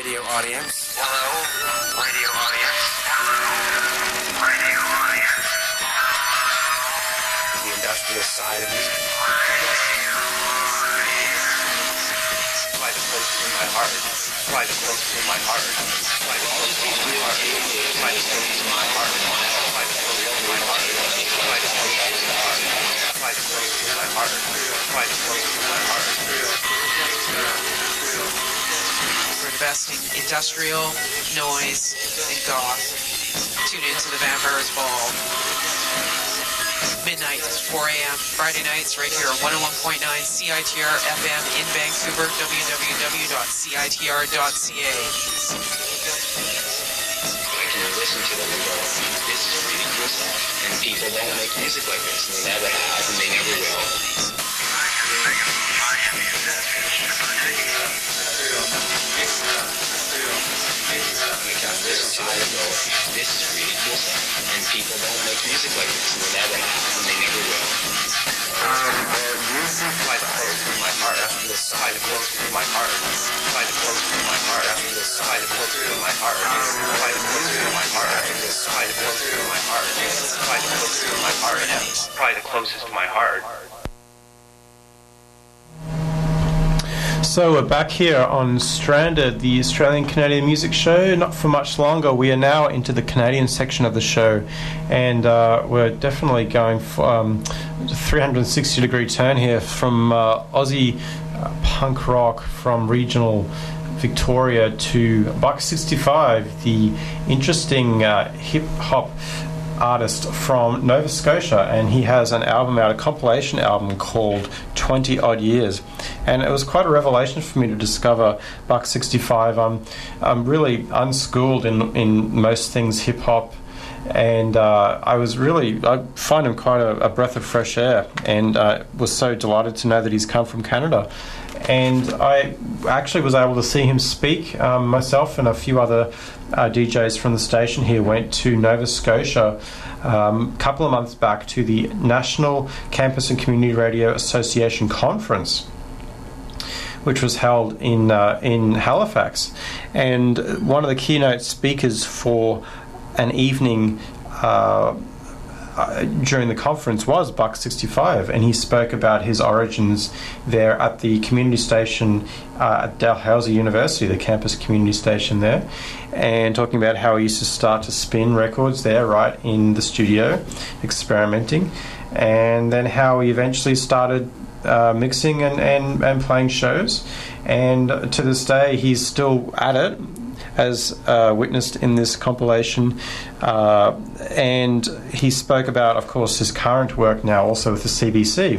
radio audience. Hello, radio audience. Radio audience. The industrial side of music. Fly the closest to my heart. Fly the closest to my heart. Fly the closest to my heart. Fly the closest to my heart. Fly the closest to my heart. Fly the closest to my heart. Fly the closest to my heart. Fly the closest to my heart. We're investing industrial, noise, and goth. Tune in to the Vampires Ball. Midnight, four a.m. Friday nights, right here on one oh one point nine C I T R F M in Vancouver, w w w dot c i t r dot c a. I can listen to them and go, this is really cool stuff. And people don't make music like this, and they never have, and they never will. We can listen to them and go, this is really cool stuff. And people don't make music like this, and they never have, and they never will. Um, music, fly the close to my heart after this, fly the close to my heart, fly the close to my heart after this, fly the close to my heart, fly the close to my heart after this, fly the close to my heart, fly the close to my heart, fly the closest to my heart. So we're back here on Stranded, the Australian Canadian Music Show. Not for much longer. We are now into the Canadian section of the show, and uh, we're definitely going for um, a three hundred sixty degree turn here from uh, Aussie uh, punk rock from regional Victoria to Buck sixty-five, the interesting uh, hip hop artist from Nova Scotia, and he has an album out, a compilation album called twenty odd years, and it was quite a revelation for me to discover Buck sixty-five. I'm, I'm really unschooled in, in most things hip hop, and uh, I was really, I find him quite a, a breath of fresh air, and uh, was so delighted to know that he's come from Canada. And I actually was able to see him speak. Um, myself and a few other uh, D Js from the station here went to Nova Scotia um, a couple of months back to the National Campus and Community Radio Association Conference, which was held in uh, in Halifax. And one of the keynote speakers for an evening uh, Uh, during the conference was Buck sixty-five, and he spoke about his origins there at the community station uh, at Dalhousie University, the campus community station there, and talking about how he used to start to spin records there right in the studio, experimenting, and then how he eventually started uh, mixing and, and, and playing shows, and to this day he's still at it, as uh, witnessed in this compilation, uh, and he spoke about, of course, his current work now also with the C B C.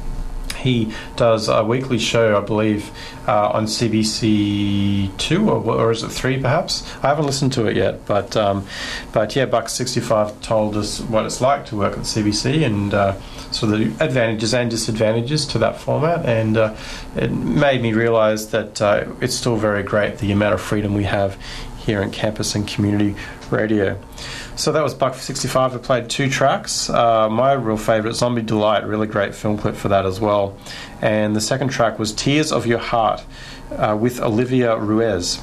He does a weekly show, I believe, uh, on C B C two, or, or is it three perhaps? I haven't listened to it yet, but um, but yeah, Buck sixty-five told us what it's like to work at C B C, and uh, so the advantages and disadvantages to that format, and uh, it made me realise that uh, it's still very great, the amount of freedom we have here in campus and community radio. So that was Buck sixty-five. I played two tracks. Uh, my real favourite, Zombie Delight, really great film clip for that as well. And the second track was Tears of Your Heart uh, with Olivia Ruiz.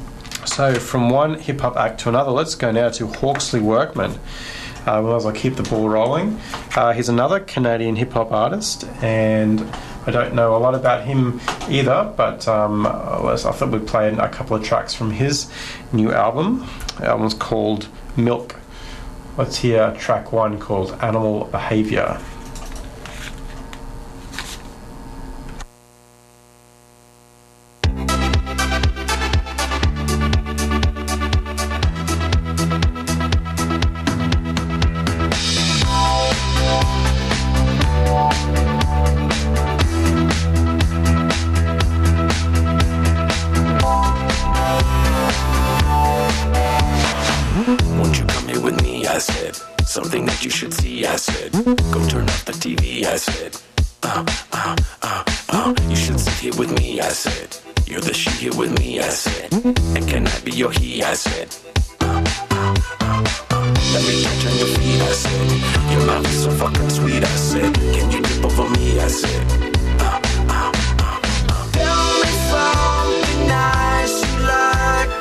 So from one hip-hop act to another, let's go now to Hawksley Workman. Uh, well, as I keep the ball rolling. Uh, he's another Canadian hip-hop artist, and I don't know a lot about him either, but um, I thought we'd play a couple of tracks from his new album. The album's called Milk. Let's hear track one called Animal Behaviour. Something that you should see, I said. Go turn off the T V, I said. Uh, uh, uh, uh. You should sit here with me, I said. You're the she here with me, I said. And can I be your he, I said. Uh, uh, uh, uh. Let me touch on your feet, I said. Your mouth is so fucking sweet, I said. Can you dip over me, I said. Uh, uh, uh, uh. Tell me something nice you like.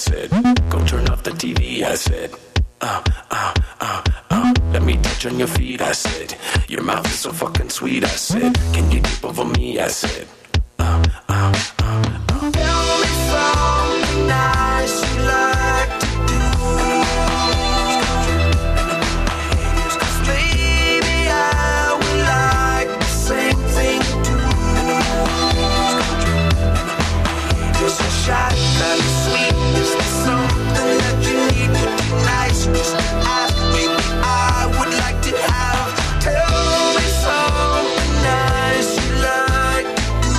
said, go turn off the T V, I said, uh, uh, uh, uh, let me touch on your feet, I said, your mouth is so fucking sweet, I said, can you dip over me, I said, uh, uh, uh, uh. Tell me something nice you like to do, 'cause maybe I would like the same thing too. There's a shot kind of sweet, is there something that you need to be nice? Just ask, maybe I would like to have. Tell me something nice you like to do.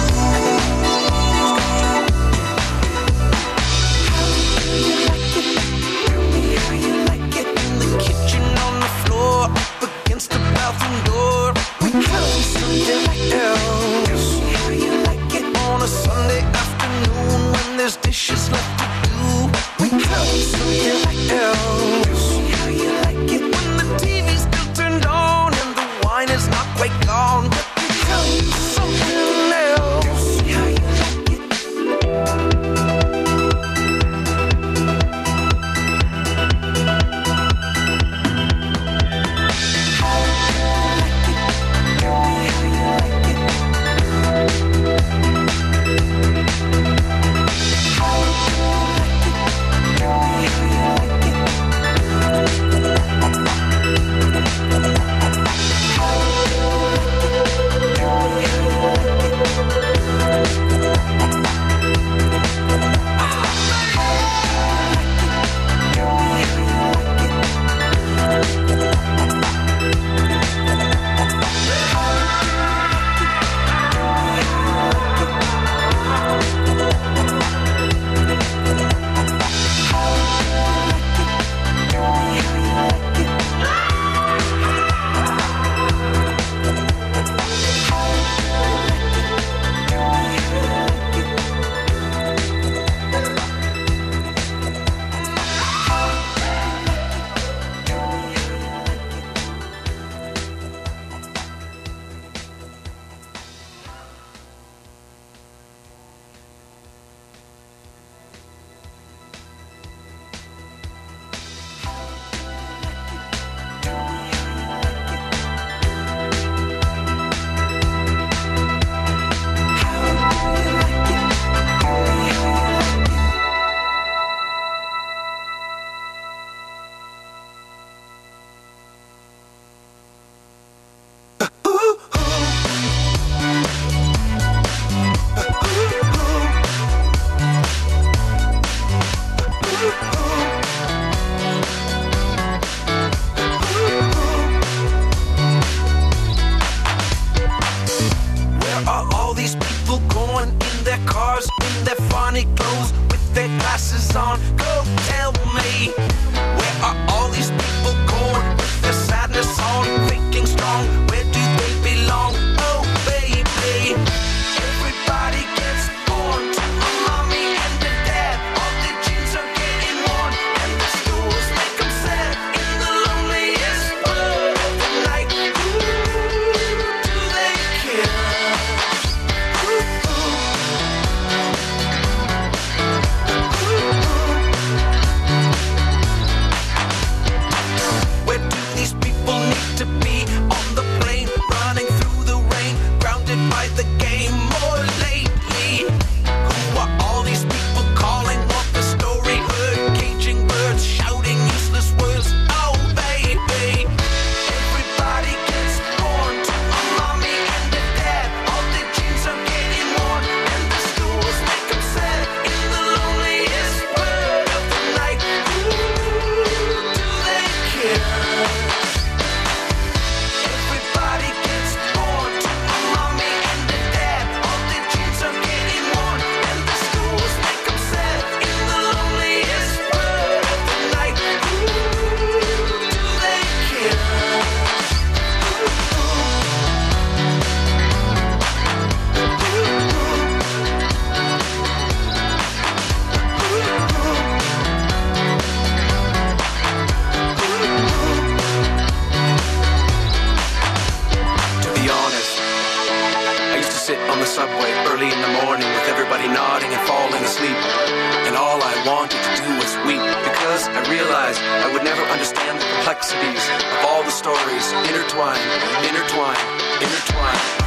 would never understand the complexities of all the stories intertwined, intertwined, intertwined.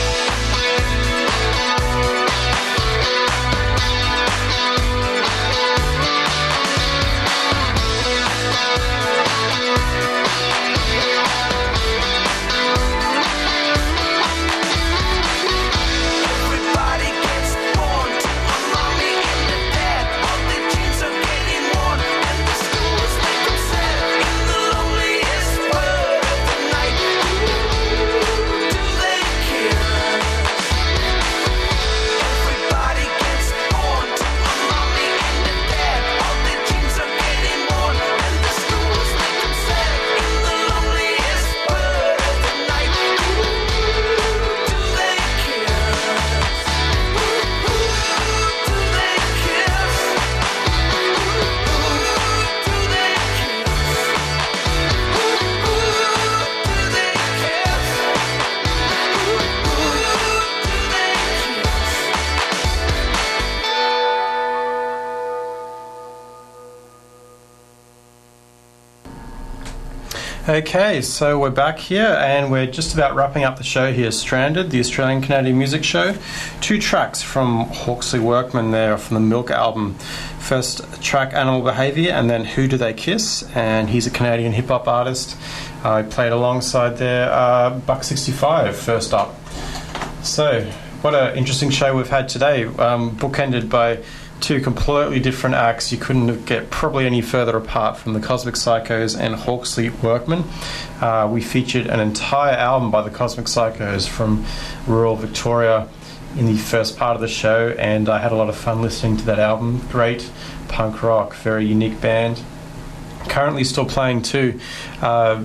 Okay, so we're back here and we're just about wrapping up the show here. Stranded, the Australian Canadian Music Show. Two tracks from Hawksley Workman there from the Milk album. First track, Animal Behaviour, and then Who Do They Kiss? And he's a Canadian hip-hop artist. I uh, played alongside there uh, Buck sixty-five first up. So, what an interesting show we've had today. Um, bookended by two completely different acts. You couldn't get probably any further apart from the Cosmic Psychos and Hawksley Workman. Uh, we featured an entire album by the Cosmic Psychos from rural Victoria in the first part of the show, and I had a lot of fun listening to that album. Great punk rock, very unique band. Currently still playing too. Uh,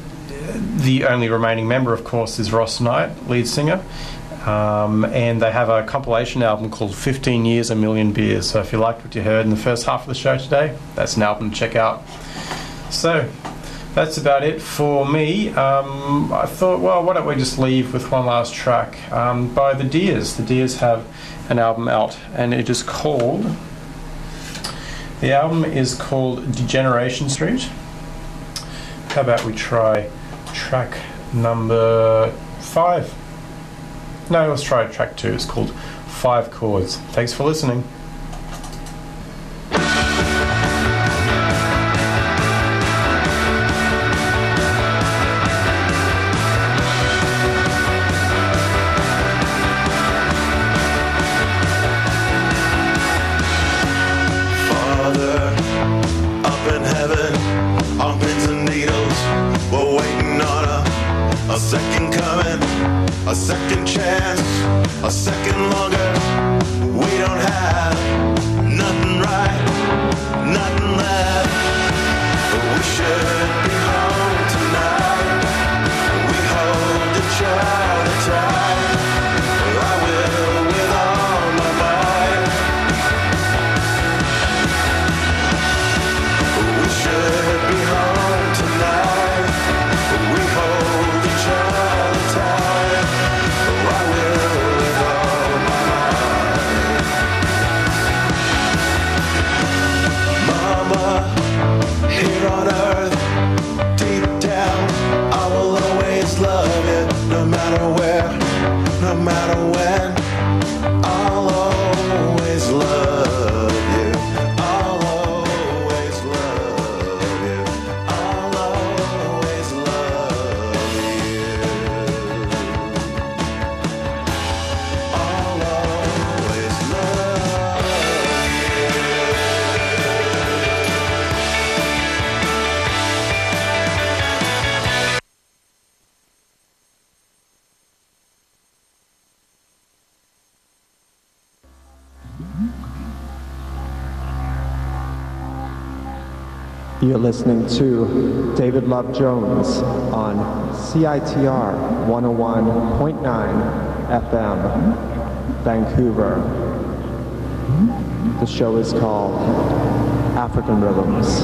the only remaining member, of course, is Ross Knight, lead singer. Um, and they have a compilation album called fifteen years, a million beers. So if you liked what you heard in the first half of the show today, that's an album to check out. So that's about it for me. Um, I thought, well, why don't we just leave with one last track um, by The Deers. The Deers have an album out, and it is called, the album is called Degeneration Street. How about we try track number five? No, let's try track two. It's called Five Chords. Thanks for listening. A second chance, a second longer. We don't have nothing right, nothing left. We should be home tonight. We hold each other tight. I will with all my might. We should be home tonight. We hold each other tight. Here on earth, deep down, I will always love you, no matter where, no matter when. I'll always love you. I'll always love you. I'll always love you. I'll always love You're listening to David Love Jones on C I T R one oh one point nine F M, Vancouver. The show is called African Rhythms.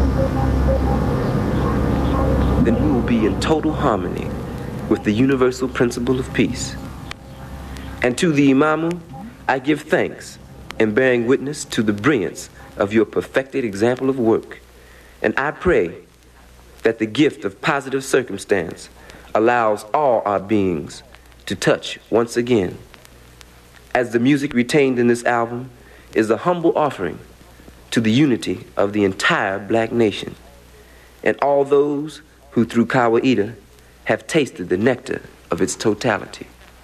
Then we will be in total harmony with the universal principle of peace. And to the Imamu, I give thanks in bearing witness to the brilliance of your perfected example of work. And I pray that the gift of positive circumstance allows all our beings to touch once again, as the music retained in this album is a humble offering to the unity of the entire black nation and all those who through Kawaida have tasted the nectar of its totality.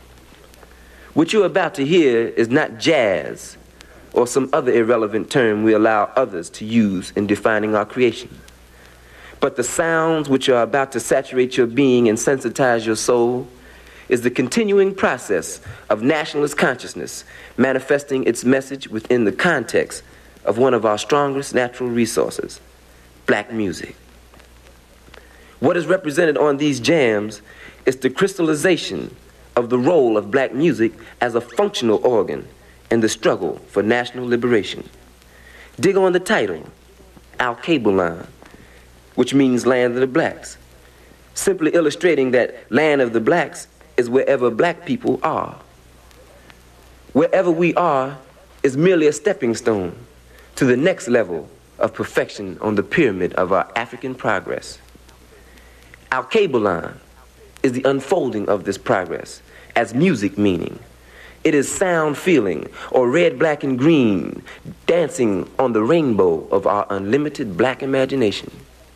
What you're about to hear is not jazz or some other irrelevant term we allow others to use in defining our creation, but the sounds which are about to saturate your being and sensitize your soul is the continuing process of nationalist consciousness manifesting its message within the context of one of our strongest natural resources, black music. What is represented on these jams is the crystallization of the role of black music as a functional organ in the struggle for national liberation. Dig on the title, Al-Kabulan, which means land of the blacks, simply illustrating that land of the blacks is wherever black people are. Wherever we are is merely a stepping stone to the next level of perfection on the pyramid of our African progress. Al-Kabulan is the unfolding of this progress as music meaning. It is sound feeling, or red, black, and green, dancing on the rainbow of our unlimited black imagination.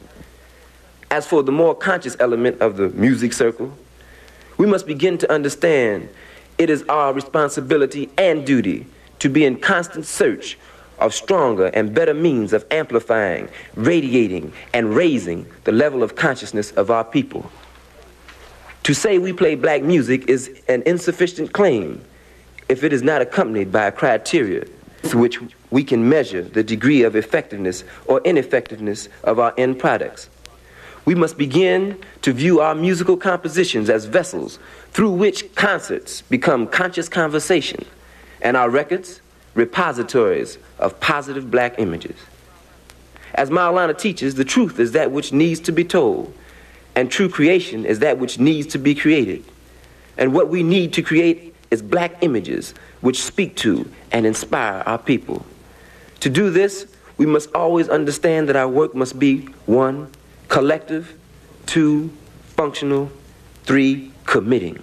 As for the more conscious element of the music circle, we must begin to understand it is our responsibility and duty to be in constant search of stronger and better means of amplifying, radiating, and raising the level of consciousness of our people. To say we play black music is an insufficient claim if it is not accompanied by a criteria through which we can measure the degree of effectiveness or ineffectiveness of our end products. We must begin to view our musical compositions as vessels through which concerts become conscious conversation and our records repositories of positive black images. As Maulana teaches, the truth is that which needs to be told, and true creation is that which needs to be created. And what we need to create is black images which speak to and inspire our people. To do this, we must always understand that our work must be one, collective, two, functional, three, committing.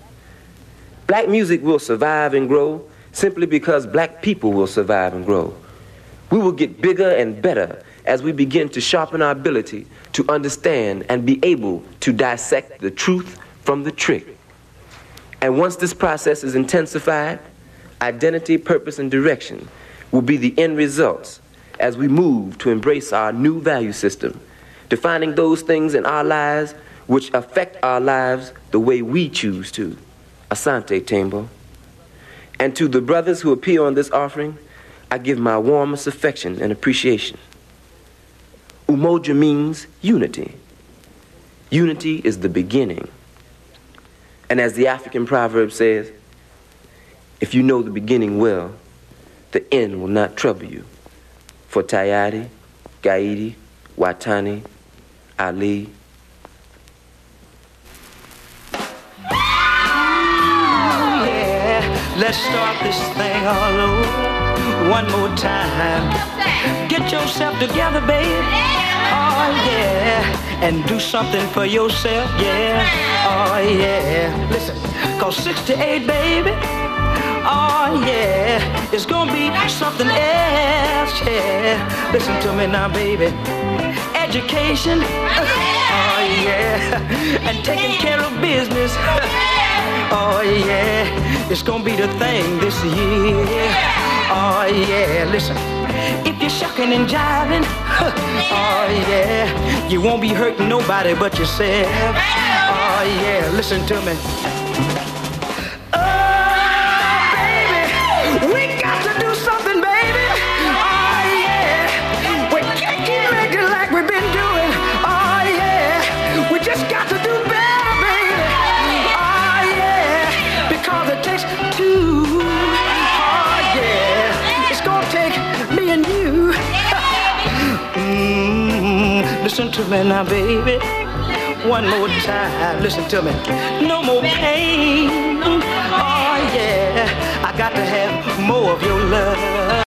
Black music will survive and grow simply because black people will survive and grow. We will get bigger and better as we begin to sharpen our ability to understand and be able to dissect the truth from the trick. And once this process is intensified, identity, purpose, and direction will be the end results as we move to embrace our new value system, defining those things in our lives which affect our lives the way we choose to. Asante Tembo. And to the brothers who appear on this offering, I give my warmest affection and appreciation. Umoja means unity. Unity is the beginning. And as the African proverb says, if you know the beginning well, the end will not trouble you. For Tayari, Gaidi, Watani, Ali. Let's start this thing all over one more time. Get yourself together, baby. Oh, yeah. And do something for yourself, yeah. Oh, yeah. Listen, cause sixty-eight, baby. Oh, yeah. It's gonna be something else, yeah. Listen to me now, baby. Education. Oh, yeah. And taking care of business. Oh, yeah, it's gonna be the thing this year. Oh, yeah, listen, if you're shucking and jiving, oh, yeah, you won't be hurting nobody but yourself. Oh, yeah, listen to me. Oh, baby, we got to do something, baby. Oh, yeah, we can't keep making like we've been doing. Oh, yeah, we just got to do better. Cause it takes two. Oh, yeah. It's gonna take me and you. mm, listen to me now, baby. One more time. Listen to me. No more pain. Oh, yeah. I got to have more of your love.